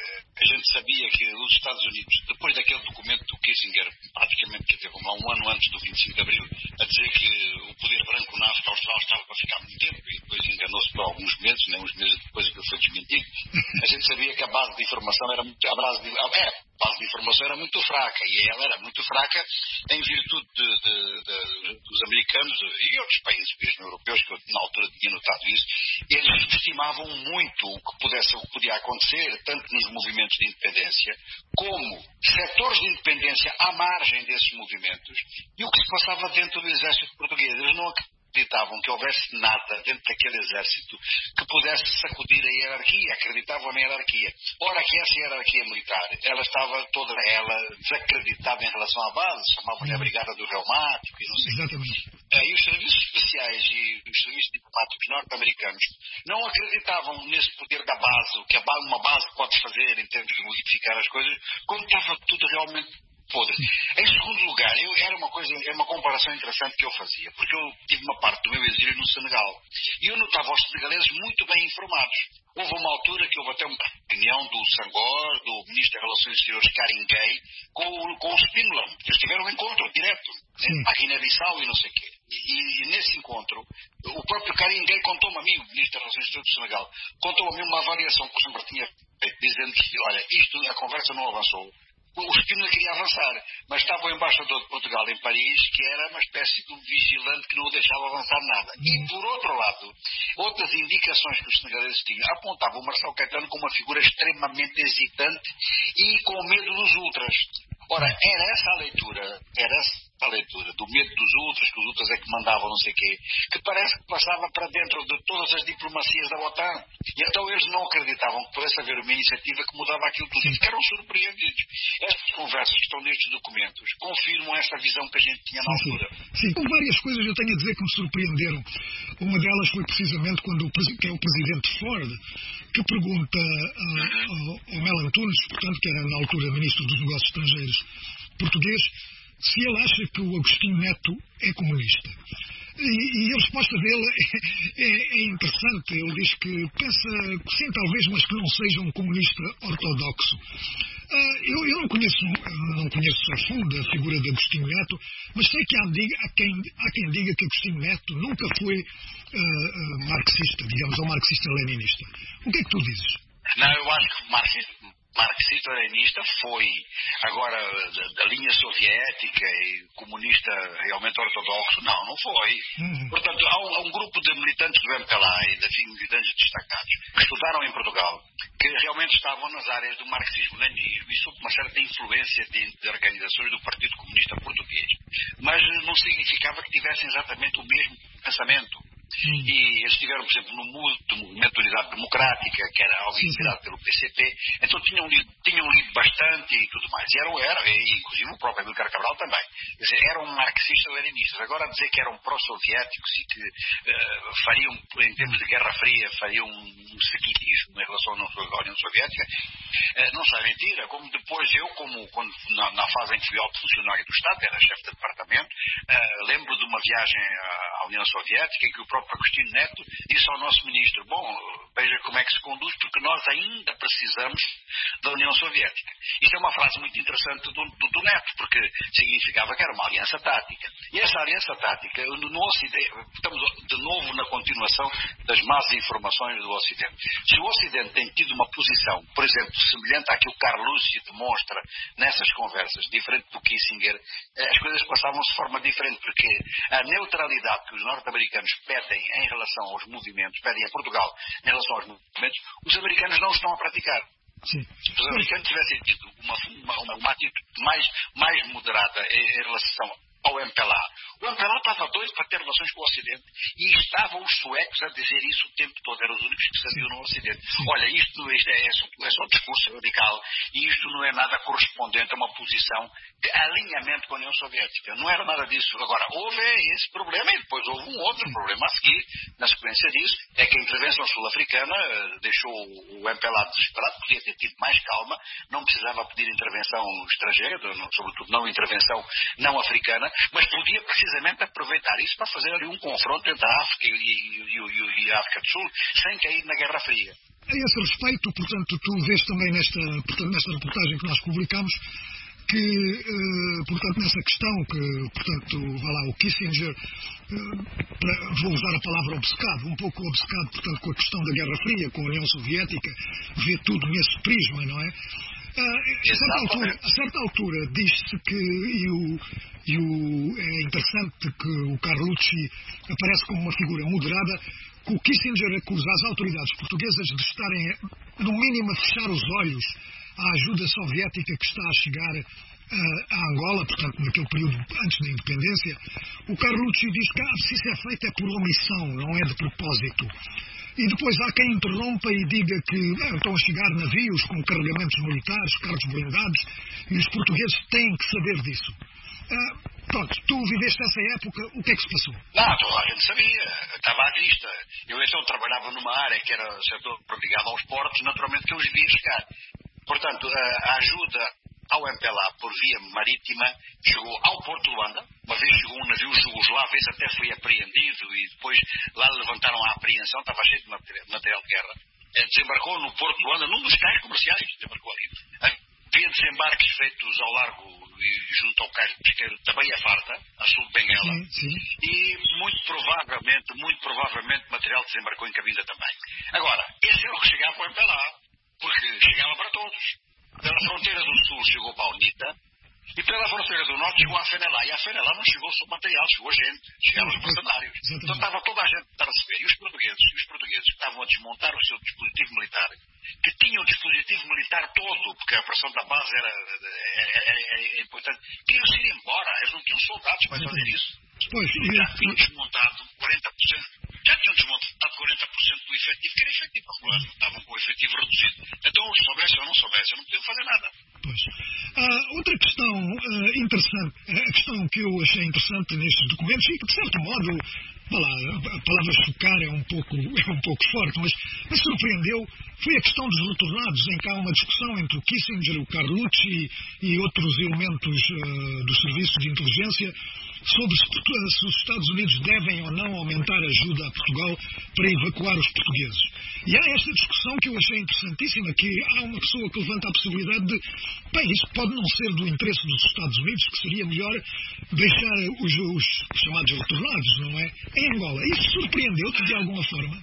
S17: a gente sabia que os Estados Unidos, depois daquele documento do Kissinger, praticamente que teve um ano antes do vinte e cinco de Abril, a dizer que o poder branco na África Austral estava para ficar muito tempo, e depois enganou-se por alguns meses, nem uns meses depois aquilo foi desmentido, a gente sabia que a base de informação era muito, a base de, é, a base de informação era muito fraca, e ela era muito fraca em virtude de, de, de, dos americanos e outros países, mesmo europeus, que eu na altura tinha notado isso, eles estimavam muito o que pudesse, o que podia acontecer, tanto nos movimentos de independência, como setores de independência à margem desses movimentos, e o que se passava dentro do exército português. Eles não acreditavam que houvesse nada dentro daquele exército que pudesse sacudir a hierarquia, acreditavam na hierarquia. Ora, que essa hierarquia militar, ela estava toda ela desacreditada em relação à base, chamavam-lhe a Brigada do Reumático e não sei o que. E os serviços especiais e os serviços diplomáticos norte-americanos não acreditavam nesse poder da base, o que a base, uma base pode fazer em termos de modificar as coisas, como estava tudo realmente podre. Em segundo lugar, eu, era uma coisa, era uma comparação interessante que eu fazia, porque eu tive uma parte do meu exílio no Senegal e eu notava os senegaleses muito bem informados. Houve uma altura que houve até uma reunião do Sangor, do Ministro das Relações Exteriores Karingay, com, com o Spínola. Eles tiveram um encontro direto, a Guiné-Bissau e não sei o quê. E, e nesse encontro, o próprio Karingay contou-me a mim, o Ministro das Relações Exteriores do Senegal, contou-me a mim uma avaliação que o senhor tinha feito, dizendo que, olha, isto, a conversa não avançou, o Spínola queria avançar, mas estava o embaixador de Portugal em Paris, que era uma espécie de um vigilante que não o deixava avançar nada. E, por outro lado, outras indicações que os senegaleses tinham apontavam o Marcelo Caetano como uma figura extremamente hesitante e com medo dos ultras. Ora, era essa a leitura, era essa a leitura do medo dos ultras, que os ultras é que mandavam não sei o quê, que parece que passava para dentro de todas as diplomacias da OTAN. E então eles não acreditavam que pudesse haver uma iniciativa que mudava aquilo tudo. E ficaram surpreendidos. Estas conversas que estão nestes documentos confirmam essa visão que a gente tinha na altura.
S22: Sim, com várias coisas eu tenho a dizer que me surpreenderam. Uma delas foi precisamente quando o, que é o presidente Ford, que pergunta uh, ao, ao Mel Antunes, portanto, que era na altura ministro dos Negócios Estrangeiros português, se ele acha que o Agostinho Neto é comunista. E, e a resposta dele é, é, é interessante. Ele diz que pensa que sim, talvez, mas que não seja um comunista ortodoxo. Uh, eu, eu não conheço, não conheço a fundo a figura de Agostinho Neto, mas sei que há, há, quem, há quem diga que Agostinho Neto nunca foi uh, uh, marxista, digamos, ou marxista-leninista. O que é que tu dizes?
S17: Não, eu acho que marxista... marxista-leninista foi, agora da, da linha soviética e comunista realmente ortodoxo, não, não foi. Uhum. Portanto, há um, há um grupo de militantes do M P L A e de militantes destacados que estudaram em Portugal, que realmente estavam nas áreas do marxismo-leninismo e sob uma certa influência de, de organizações do Partido Comunista Português. Mas não significava que tivessem exatamente o mesmo pensamento. Sim. E eles estiveram, por exemplo, no M U D, do Movimento de Unidade Democrática, que era algo liderado pelo P C P, então tinham lido, tinham lido bastante e tudo mais. E eram, era, e inclusive o próprio Amílcar Cabral também. Quer dizer, eram marxistas-leninistas. Agora dizer que eram pró-soviéticos e que uh, fariam, em termos de Guerra Fria, fariam um seguidismo em relação à União Soviética, uh, não sei, mentira. Como depois eu, como quando, na, na fase em que fui alto funcionário do Estado, era chefe de departamento, uh, lembro de uma viagem à União Soviética em que o próprio Agostinho Neto disse ao nosso ministro: bom, veja como é que se conduz, porque nós ainda precisamos da União Soviética. Isto é uma frase muito interessante do, do, do Neto, porque significava que era uma aliança tática. E essa aliança tática, no, no Ocidente, estamos de novo na continuação das más informações do Ocidente. Se o Ocidente tem tido uma posição, por exemplo, semelhante à que o Carlucci demonstra nessas conversas, diferente do Kissinger, as coisas passavam-se de forma diferente, porque a neutralidade que os norte-americanos pedem em relação aos movimentos, pedem a Portugal em relação aos movimentos, os americanos não estão a praticar. Sim. Se os americanos tivessem tido uma, uma, uma, uma atitude mais, mais moderada em, em relação ao M P L A, o M P L A estava doido para ter relações com o Ocidente e estavam os suecos a dizer isso o tempo todo, eram os únicos que sabiam no Ocidente. Olha, isto, isto é, é, só, é só discurso radical e isto não é nada correspondente a uma posição de alinhamento com a União Soviética. Não era nada disso. Agora, houve esse problema e depois houve um outro problema a seguir, na sequência disso, é que a intervenção sul-africana deixou o M P L A desesperado, podia ter tido mais calma, não precisava pedir intervenção estrangeira, sobretudo não intervenção não africana, mas podia precisamente aproveitar isso para fazer ali um confronto entre a África e, e, e, e a África do Sul, sem cair na Guerra Fria.
S22: A esse respeito, portanto, tu vês também nesta, portanto, nesta reportagem que nós publicamos, que, eh, portanto, nessa questão que, portanto, vai lá, o Kissinger, eh, pra, vou usar a palavra obcecado, um pouco obcecado, portanto, com a questão da Guerra Fria, com a União Soviética, vê tudo nesse prisma, não é? Uh, a, certa altura, a certa altura diz-se que, e, o, e o, é interessante que o Carlucci aparece como uma figura moderada, que o Kissinger acusa as autoridades portuguesas de estarem, no mínimo, a fechar os olhos à ajuda soviética que está a chegar uh, a Angola, portanto, naquele período antes da independência. O Carlucci diz que ah, se isso é feito é por omissão, não é de propósito. E depois há quem interrompa e diga que ah, estão a chegar navios com carregamentos militares, carros blindados, e os portugueses têm que saber disso. Ah, pronto, tu viveste essa época, o que é que se passou?
S17: Não, toda a gente sabia, estava à vista. Eu então trabalhava numa área que era setor ligado aos portos, naturalmente que eu os via chegar. Portanto, a ajuda ao M P L A por via marítima chegou ao Porto de Luanda. Uma vez chegou um navio jugoslavo, esse até foi apreendido e depois lá levantaram a apreensão, estava cheio de material de guerra. Desembarcou no Porto de Luanda, num dos cais comerciais, desembarcou ali. Havia desembarques feitos ao largo e junto ao cais pesqueiro da Baía Farta, a sul de Benguela, sim, sim. E muito provavelmente, muito provavelmente material desembarcou em Cabinda também. Agora, esse era o que chegava para o M P L A, porque chegava para todos. Pela fronteira do sul chegou para a UNITA e pela fronteira do norte chegou a FENELA. E a FENELA não chegou só material, chegou gente, chegaram os mercenários. Então estava toda a gente a receber. E os portugueses, e os portugueses estavam a desmontar o seu dispositivo militar, que tinham o dispositivo militar todo, porque a operação da base era, era, era, era importante. Queriam se ir embora, eles não tinham soldados para fazer isso.
S11: Pois,
S17: já tinham desmontado quarenta por cento. Já tinham desmontado quarenta por cento do efetivo, que era efetivo, estavam com o efetivo reduzido. Então, se soubessem ou não soubessem, não podiam fazer nada.
S11: Pois. Ah, outra questão uh, interessante, a questão que eu achei interessante nestes documentos, e que de certo modo, lá, a palavra chocar é um pouco, é um pouco forte, mas me surpreendeu, foi a questão dos retornados, em que há uma discussão entre o Kissinger, o Carlucci e outros elementos uh, do serviço de inteligência sobre se, se os Estados Unidos devem ou não aumentar a ajuda a Portugal para evacuar os portugueses. E há esta discussão que eu achei interessantíssima, que há uma pessoa que levanta a possibilidade de, bem, isso pode não ser do interesse dos Estados Unidos, que seria melhor deixar os, os, os chamados retornados, não é? Em Angola. Isso surpreendeu-te de alguma forma?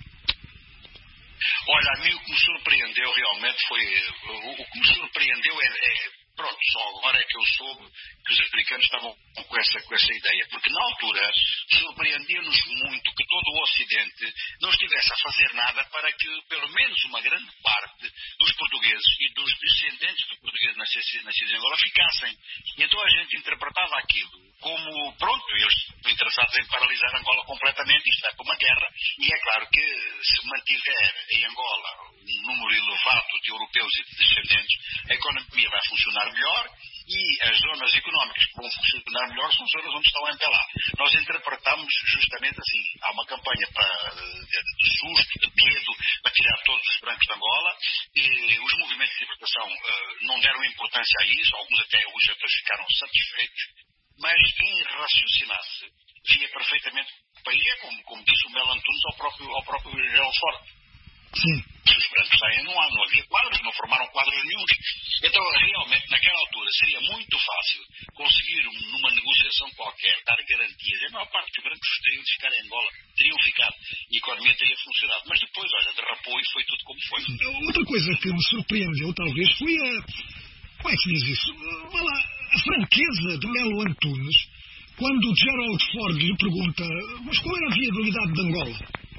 S17: Olha, a mim o que me surpreendeu realmente foi... O, o que me surpreendeu é... é... Pronto, só agora é que eu soube que os americanos estavam com essa, com essa ideia, porque na altura surpreendia-nos muito que todo o Ocidente não estivesse a fazer nada para que pelo menos uma grande parte dos portugueses e dos descendentes de portugueses nascidos em Angola ficassem. E então a gente interpretava aquilo como, pronto, eles estão interessados em paralisar Angola completamente, isto é para uma guerra, e é claro que se mantiver em Angola um número elevado de europeus e de descendentes, a economia vai funcionar melhor e as zonas económicas que vão funcionar melhor são zonas onde estão a empelar. Nós interpretamos justamente assim, há uma campanha para, de, de susto, de medo, para tirar todos os brancos de Angola, e os movimentos de libertação uh, não deram importância a isso, alguns até hoje até ficaram satisfeitos, mas quem raciocinasse via perfeitamente o país, é como, como disse o Melo Antunes ao próprio, ao próprio Geraldo Ford.
S11: Sim.
S17: Se os brancos saem, não, há, não havia quadros, não formaram quadros nenhum. Então, realmente, naquela altura, seria muito fácil conseguir, numa negociação qualquer, dar garantias. E a maior parte dos brancos teriam de ficar em Angola, teriam ficado, e a economia teria funcionado. Mas depois, olha, derrapou e foi tudo como foi.
S11: Outra coisa que me surpreendeu, talvez, foi a... Como é que se diz isso? Olha, a franqueza de Melo Antunes, quando Gerald Ford lhe pergunta, mas qual era a viabilidade de Angola?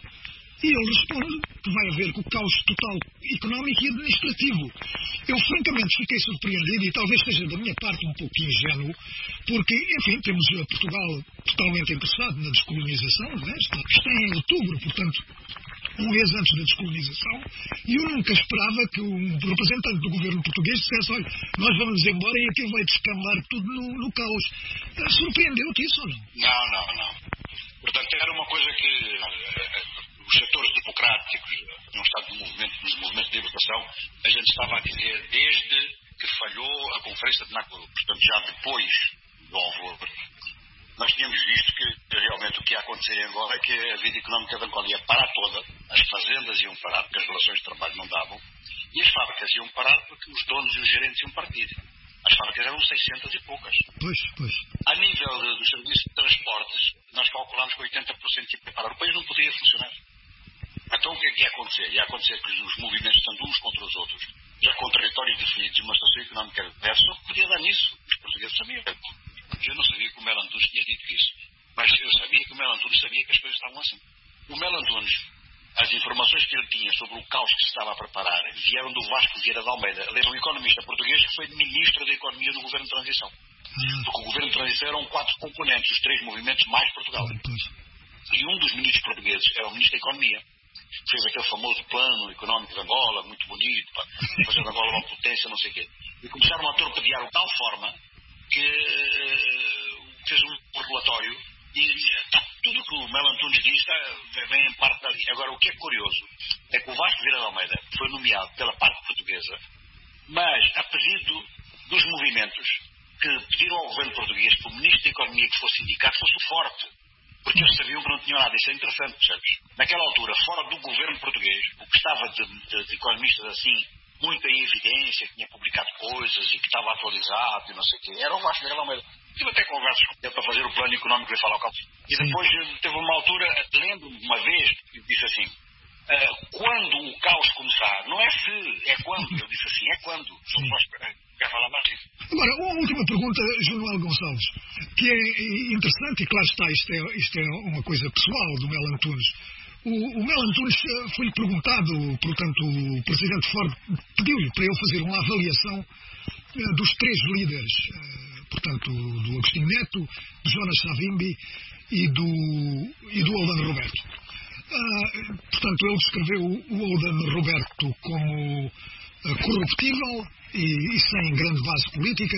S11: E ele responde que vai haver com o caos total económico e administrativo. Eu, francamente, fiquei surpreendido, e talvez seja da minha parte um pouco ingênuo, porque, enfim, temos Portugal totalmente interessado na descolonização, não é? Está, está em outubro, portanto, um mês antes da descolonização, e eu nunca esperava que um representante do governo português dissesse, olha, nós vamos embora e aquilo vai descambar tudo no, no caos. Surpreendeu-te isso ou não?
S17: Não, não, não. Portanto, era uma coisa que... Os setores democráticos, no estado do movimento, nos movimentos de libertação, a gente estava a dizer desde que falhou a Conferência de Nakuru, portanto já depois do alvor, nós tínhamos visto que realmente o que ia acontecer em Angola é que a vida económica de Angola ia parar toda, as fazendas iam parar porque as relações de trabalho não davam, e as fábricas iam parar porque os donos e os gerentes iam partir. As fábricas eram seiscentas e poucas.
S11: Pois, pois.
S17: A nível de, dos serviços de transportes, nós calculámos que oitenta por cento ia parar. O país não podia funcionar. Então o que é que ia acontecer? Ia acontecer que os movimentos, tanto uns contra os outros, já com territórios definidos e uma situação económica diversa, não podia dar nisso. Os portugueses sabiam. Eu não sabia que o Melo Antunes tinha dito isso. Mas eu sabia que o Melo Antunes sabia que as coisas estavam assim. O Melo Antunes, as informações que ele tinha sobre o caos que se estava a preparar, vieram do Vasco Vieira de Almeida, um economista português que foi ministro da Economia do Governo de Transição. Porque o Governo de Transição eram quatro componentes, os três movimentos mais Portugal. E um dos ministros portugueses era o ministro da Economia. Fez aquele famoso plano económico de Angola, muito bonito, para fazer de Angola uma potência, não sei o quê. E começaram a torpedear de tal forma que uh, fez um relatório e tá, tudo o que o Melo Antunes diz tá, vem em parte dali. Agora, o que é curioso é que o Vasco Vieira de Almeida foi nomeado pela parte portuguesa, mas a pedido dos movimentos que pediram ao governo português que o ministro da Economia que fosse indicado fosse o Forte. Porque eles sabiam que não tinham nada. Isso é interessante, percebes? Naquela altura, fora do governo português, o que estava de, de, de economistas assim, muito em evidência, que tinha publicado coisas e que estava atualizado e não sei o quê, era o Vasco Vieira de Almeida. Tive até conversas com ele para fazer o plano económico e falar o caso. E depois teve uma altura, lendo uma vez, e disse assim, Uh, quando o caos começar, não é se, é quando. Eu disse assim, é quando. Não posso esperar. Quer falar mais disso?
S11: Agora, uma última pergunta, João Gonçalves, que é interessante, e claro está, isto é, isto é uma coisa pessoal do Mel Antunes. O, o Mel Antunes foi-lhe perguntado, portanto, o Presidente Ford pediu-lhe para ele fazer uma avaliação uh, dos três líderes, uh, portanto, do Agostinho Neto, do Jonas Savimbi e do, e do Oldan Roberto. Uh, portanto, ele descreveu o Oldan Roberto como uh, corruptível e, e sem grande base política.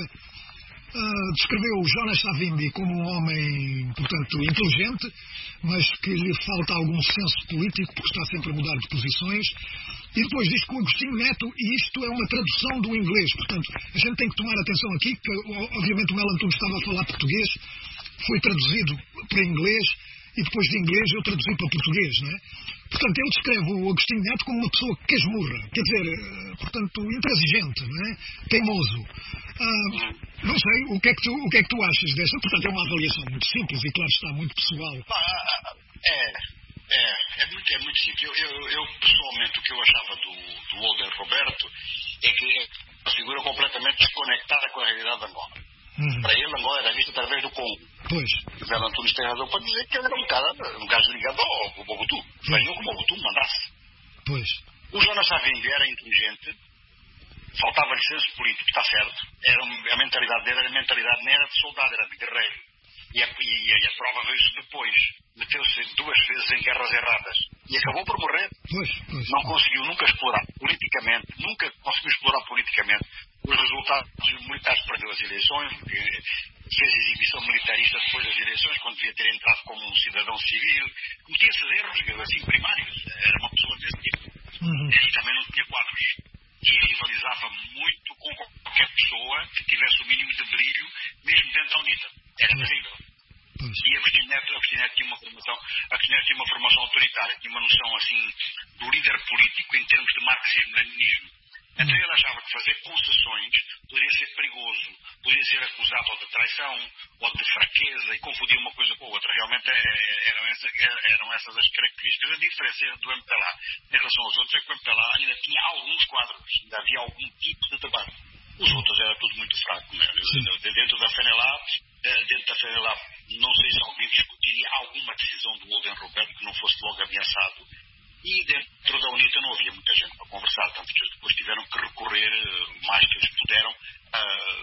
S11: Uh, descreveu o Jonas Savimbi como um homem, portanto, inteligente, mas que lhe falta algum senso político porque está sempre a mudar de posições. E depois diz que o Agostinho Neto, e isto é uma tradução do inglês, portanto, a gente tem que tomar atenção aqui, que obviamente o Mel Antunes estava a falar português, foi traduzido para inglês, e depois de inglês eu traduzi para português, não é? Portanto, ele descreve o Agostinho Neto como uma pessoa casmurra, quer dizer, portanto, intransigente, não é? Teimoso. Ah, não sei, o que, é que tu, o que é que tu achas dessa? Portanto, é uma avaliação muito simples e, claro, está muito pessoal.
S17: É, é, é, muito, é muito simples. Eu, eu, eu, pessoalmente, o que eu achava do, do Oldan Roberto é que é uma figura completamente desconectada com a realidade da Angola. Uhum. Para ele, Angola era vista através do Congo.
S11: Pois.
S17: O Mel Antunes tem razão para dizer que ele era um cara, um gajo ligado ao Mobutu. Ganhou que o Mobutu mandasse.
S11: Pois.
S17: O Jonas Savimbi era inteligente, faltava-lhe senso político, está certo. Era, a mentalidade dele era a mentalidade, não era de soldado, era de guerreiro. E a, e, e a prova veio-se depois. Meteu-se duas vezes em guerras erradas. E acabou por morrer.
S11: Pois, pois.
S17: Não conseguiu nunca explorar politicamente, nunca conseguiu explorar politicamente os resultados militares. Perdeu as eleições, fez exibição militarista depois das eleições, quando devia ter entrado como um cidadão civil. Cometia esses erros, assim, primários. Era uma pessoa desse tipo. Uhum. E também não tinha quadros. E rivalizava muito com qualquer pessoa que tivesse o mínimo de brilho, mesmo dentro da UNITA. Era terrível. E Agostinho Neto, Agostinho Neto tinha uma formação, Agostinho Neto tinha uma formação autoritária, tinha uma noção assim do líder político em termos de marxismo-leninismo. Então ele achava que fazer concessões poderia ser perigoso, poderia ser acusado ou de traição ou de fraqueza e confundir uma coisa com a outra. Realmente eram essas, eram essas as características. A diferença do M P L A em relação aos outros é que o M P L A ainda tinha alguns quadros, ainda havia algum tipo de debate. Os outros era tudo muito fraco, né? Dentro da FENELA, dentro da FENELA, não sei se alguém discutiria alguma decisão do Oldan Roberto que não fosse logo ameaçado. E dentro da UNITA não havia muita gente para conversar, tanto que eles depois tiveram que recorrer, mais que eles puderam, a,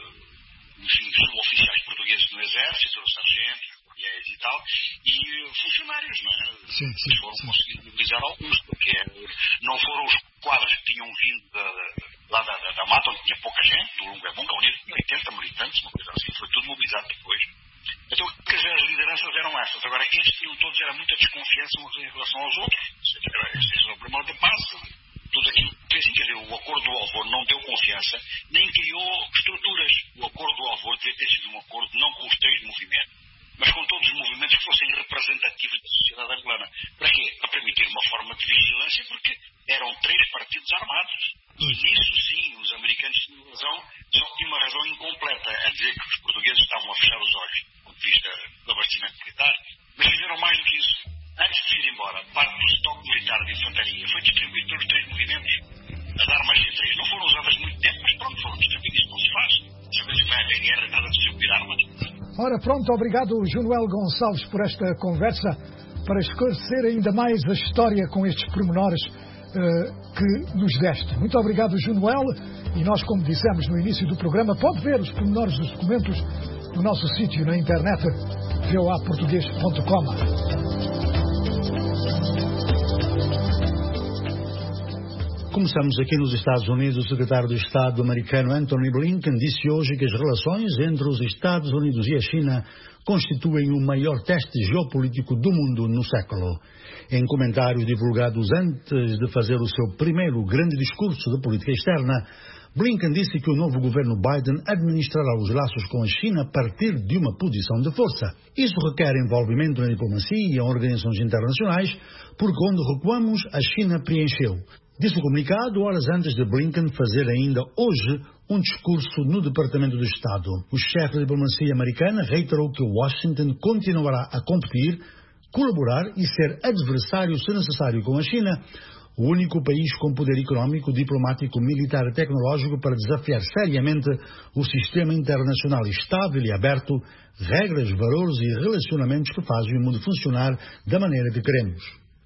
S17: enfim, suboficiais portugueses no Exército, sargentos, coronhéis e tal, e funcionários, não é?
S11: Sim, sim,
S17: eles foram conseguindo mobilizar alguns, porque não foram os quadros que tinham vindo da, lá da, da, da mata, onde tinha pouca gente, do Lunga-Bunga, a UNITA tinha oitenta militantes, uma coisa assim, foi tudo mobilizado depois. Então, quer dizer, as lideranças eram essas. Agora, estes tinham todos, era muita desconfiança em relação aos outros. Este é o primeiro de passo. Tudo aquilo que fez, quer dizer, o acordo do Alvor não deu confiança, nem criou estruturas. O acordo do Alvor devia ter sido um acordo não com os três movimentos, mas com todos os movimentos que fossem representativos da sociedade angolana. Para quê? Para permitir uma forma de vigilância, porque eram três partidos armados. E nisso, sim, os americanos tinham razão, só tinham uma razão incompleta, a dizer que os portugueses estavam a fechar os olhos do ponto de vista do abastecimento militar, mas fizeram mais do que isso. Antes de ir embora, parte do estoque militar de infantaria foi distribuído pelos três movimentos. As armas G três não foram usadas muito tempo, mas pronto, foram distribuídas. Isso não se faz. Sabemos que vai haver guerra, nada de distribuir armas.
S22: Ora, pronto, obrigado, Jonuel Gonçalves, por esta conversa, para esclarecer ainda mais a história com estes pormenores uh, que nos deste. Muito obrigado, Jonuel, e nós, como dissemos no início do programa, pode ver os pormenores dos documentos no nosso sítio na internet, v o a português ponto com.
S2: Começamos aqui nos Estados Unidos. O secretário de Estado americano Antony Blinken disse hoje que as relações entre os Estados Unidos e a China constituem o maior teste geopolítico do mundo no século. Em comentários divulgados antes de fazer o seu primeiro grande discurso de política externa, Blinken disse que o novo governo Biden administrará os laços com a China a partir de uma posição de força. Isso requer envolvimento na diplomacia e em organizações internacionais, porque onde recuamos, a China preencheu. Disse o comunicado horas antes de Blinken fazer ainda hoje um discurso no Departamento de Estado. O chefe da diplomacia americana reiterou que Washington continuará a competir colaborar e ser adversário, se necessário, com a China, o único país com poder económico, diplomático, militar e tecnológico para desafiar seriamente o sistema internacional estável e aberto, regras, valores e relacionamentos que fazem o mundo funcionar da maneira que queremos.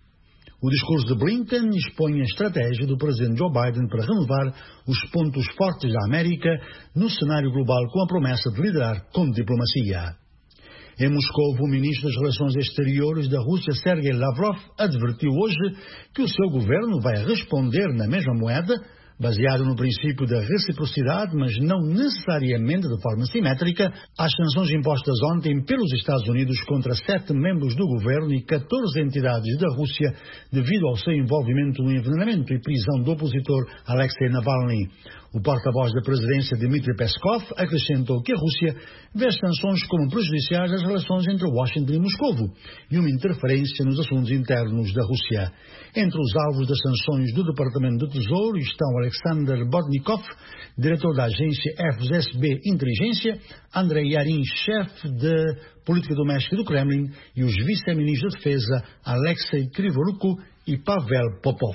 S2: O discurso de Blinken expõe a estratégia do presidente Joe Biden para renovar os pontos fortes da América no cenário global com a promessa de liderar com diplomacia. Em Moscou, o ministro das Relações Exteriores da Rússia, Sergei Lavrov, advertiu hoje que o seu governo vai responder na mesma moeda, baseado no princípio da reciprocidade, mas não necessariamente de forma simétrica, às sanções impostas ontem pelos Estados Unidos contra sete membros do governo e catorze entidades da Rússia devido ao seu envolvimento no envenenamento e prisão do opositor Alexei Navalny. O porta-voz da presidência, Dmitry Peskov, acrescentou que a Rússia vê as sanções como prejudiciais às relações entre Washington e Moscovo e uma interferência nos assuntos internos da Rússia. Entre os alvos das sanções do Departamento do Tesouro estão Alexander Botnikov, diretor da agência F S B Inteligência, Andrei Yarin, chefe de política doméstica do Kremlin, e os vice-ministros de defesa Alexei Krivoruko e Pavel Popov.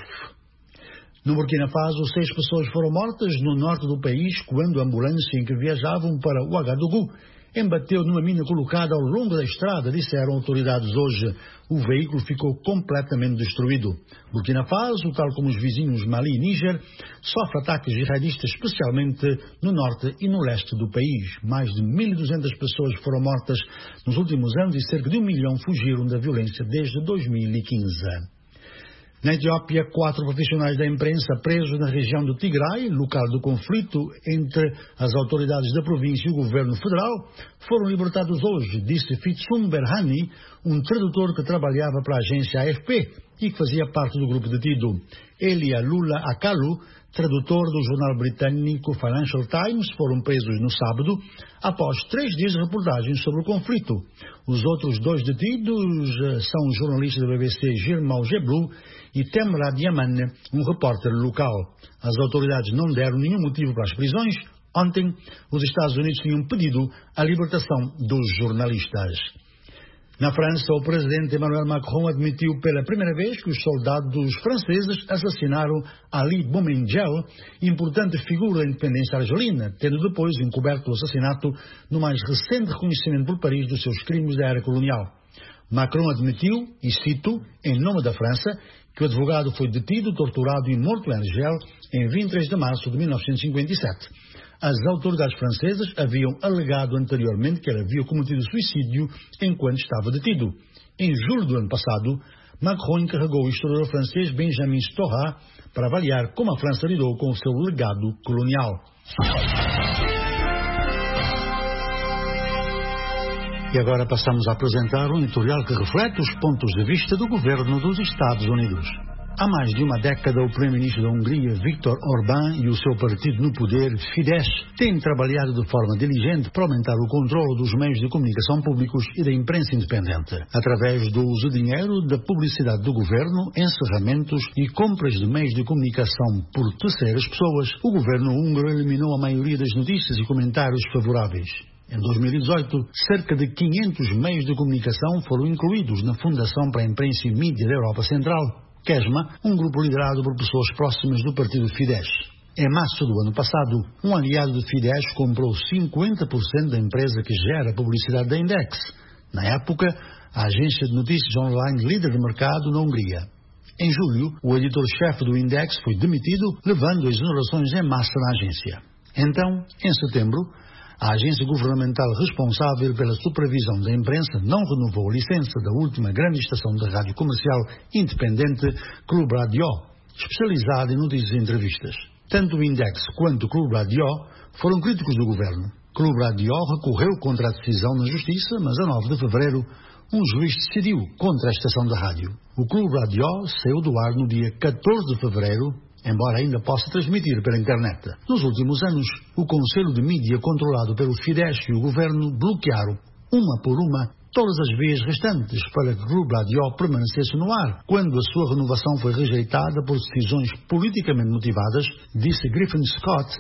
S2: No Burkina Faso, seis pessoas foram mortas no norte do país quando a ambulância em que viajavam para Ouagadougou embateu numa mina colocada ao longo da estrada, disseram autoridades hoje. O veículo ficou completamente destruído. Burkina Faso, tal como os vizinhos Mali e Níger, sofre ataques jihadistas, especialmente no norte e no leste do país. Mais de mil e duzentas pessoas foram mortas nos últimos anos e cerca de um milhão fugiram da violência desde dois mil e quinze. Na Etiópia, quatro profissionais da imprensa presos na região do Tigray, local do conflito entre as autoridades da província e o governo federal, foram libertados hoje, disse Fitsum Berhane, um tradutor que trabalhava para a agência A F P e que fazia parte do grupo detido. Ele e Lula Akalu, tradutor do jornal britânico Financial Times, foram presos no sábado, após três dias de reportagens sobre o conflito. Os outros dois detidos são o jornalista da B B C Girmau Gebru e Temrad Yaman, um repórter local. As autoridades não deram nenhum motivo para as prisões. Ontem, os Estados Unidos tinham pedido a libertação dos jornalistas. Na França, o presidente Emmanuel Macron admitiu pela primeira vez que os soldados franceses assassinaram Ali Boumediene, importante figura da independência argelina, tendo depois encoberto o assassinato no mais recente reconhecimento por Paris dos seus crimes da era colonial. Macron admitiu, e cito, em nome da França, que o advogado foi detido, torturado e morto em Argel em vinte e três de março de mil novecentos e cinquenta e sete. As autoridades francesas haviam alegado anteriormente que ele havia cometido suicídio enquanto estava detido. Em julho do ano passado, Macron encarregou o historiador francês Benjamin Stora para avaliar como a França lidou com o seu legado colonial. E agora passamos a apresentar um editorial que reflete os pontos de vista do governo dos Estados Unidos. Há mais de uma década, o primeiro-ministro da Hungria, Viktor Orbán, e o seu partido no poder, Fidesz, têm trabalhado de forma diligente para aumentar o controle dos meios de comunicação públicos e da imprensa independente, através do uso de dinheiro, da publicidade do governo, encerramentos e compras de meios de comunicação por terceiras pessoas. O governo húngaro eliminou a maioria das notícias e comentários favoráveis. Em dois mil e dezoito, cerca de quinhentos meios de comunicação foram incluídos na Fundação para a Imprensa e Mídia da Europa Central, Kesma, um grupo liderado por pessoas próximas do partido Fidesz. Em março do ano passado, um aliado do Fidesz comprou cinquenta por cento da empresa que gera publicidade da Index, na época, a agência de notícias online líder de mercado na Hungria. Em julho, o editor-chefe do Index foi demitido, levando a exonerações em massa na agência. Então, em setembro, a agência governamental responsável pela supervisão da imprensa não renovou a licença da última grande estação de rádio comercial independente, Club Radio, especializada em notícias e entrevistas. Tanto o Index quanto o Club Radio foram críticos do governo. Club Radio recorreu contra a decisão na justiça, mas a nove de fevereiro, um juiz decidiu contra a estação de rádio. O Club Radio saiu do ar no dia catorze de fevereiro, embora ainda possa transmitir pela internet. Nos últimos anos, o Conselho de Mídia, controlado pelo Fidesz e o governo, bloquearam, uma por uma, todas as vias restantes para que o Club Radio permanecesse no ar. Quando a sua renovação foi rejeitada por decisões politicamente motivadas, disse Griffin Scott,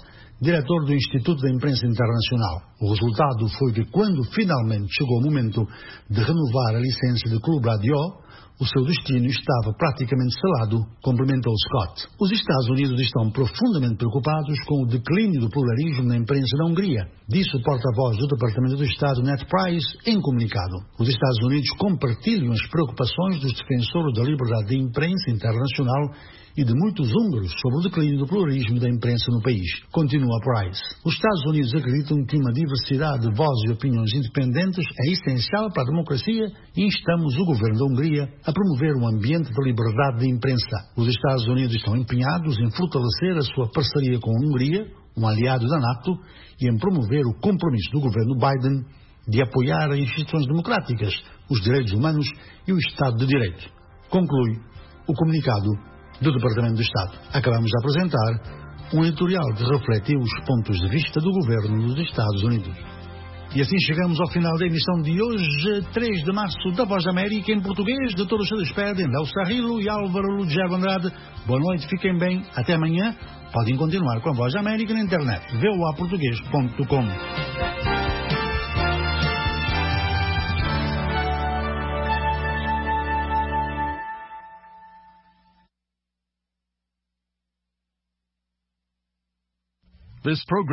S2: diretor do Instituto da Imprensa Internacional. O resultado foi que, quando finalmente chegou o momento de renovar a licença de Clube Radio, o seu destino estava praticamente selado, complementou Scott. Os Estados Unidos estão profundamente preocupados com o declínio do pluralismo na imprensa na Hungria, disse o porta-voz do Departamento do Estado, Ned Price, em comunicado. Os Estados Unidos compartilham as preocupações dos defensores da liberdade de imprensa internacional e de muitos húngaros sobre o declínio do pluralismo da imprensa no país. Continua Price. Os Estados Unidos acreditam que uma diversidade de vozes e opiniões independentes é essencial para a democracia e instamos o governo da Hungria a promover um ambiente de liberdade de imprensa. Os Estados Unidos estão empenhados em fortalecer a sua parceria com a Hungria, um aliado da NATO, e em promover o compromisso do governo Biden de apoiar as instituições democráticas, os direitos humanos e o Estado de Direito. Conclui o comunicado do Departamento do Estado. Acabamos de apresentar um editorial que reflete os pontos de vista do governo dos Estados Unidos. E assim chegamos ao final da emissão de hoje, três de março, da Voz da América, em português, de todos se despedem, Nelson Sarrilo e Álvaro Lugero Andrade. Boa noite, fiquem bem, até amanhã. Podem continuar com a Voz da América na internet, v o a português ponto com.
S18: This program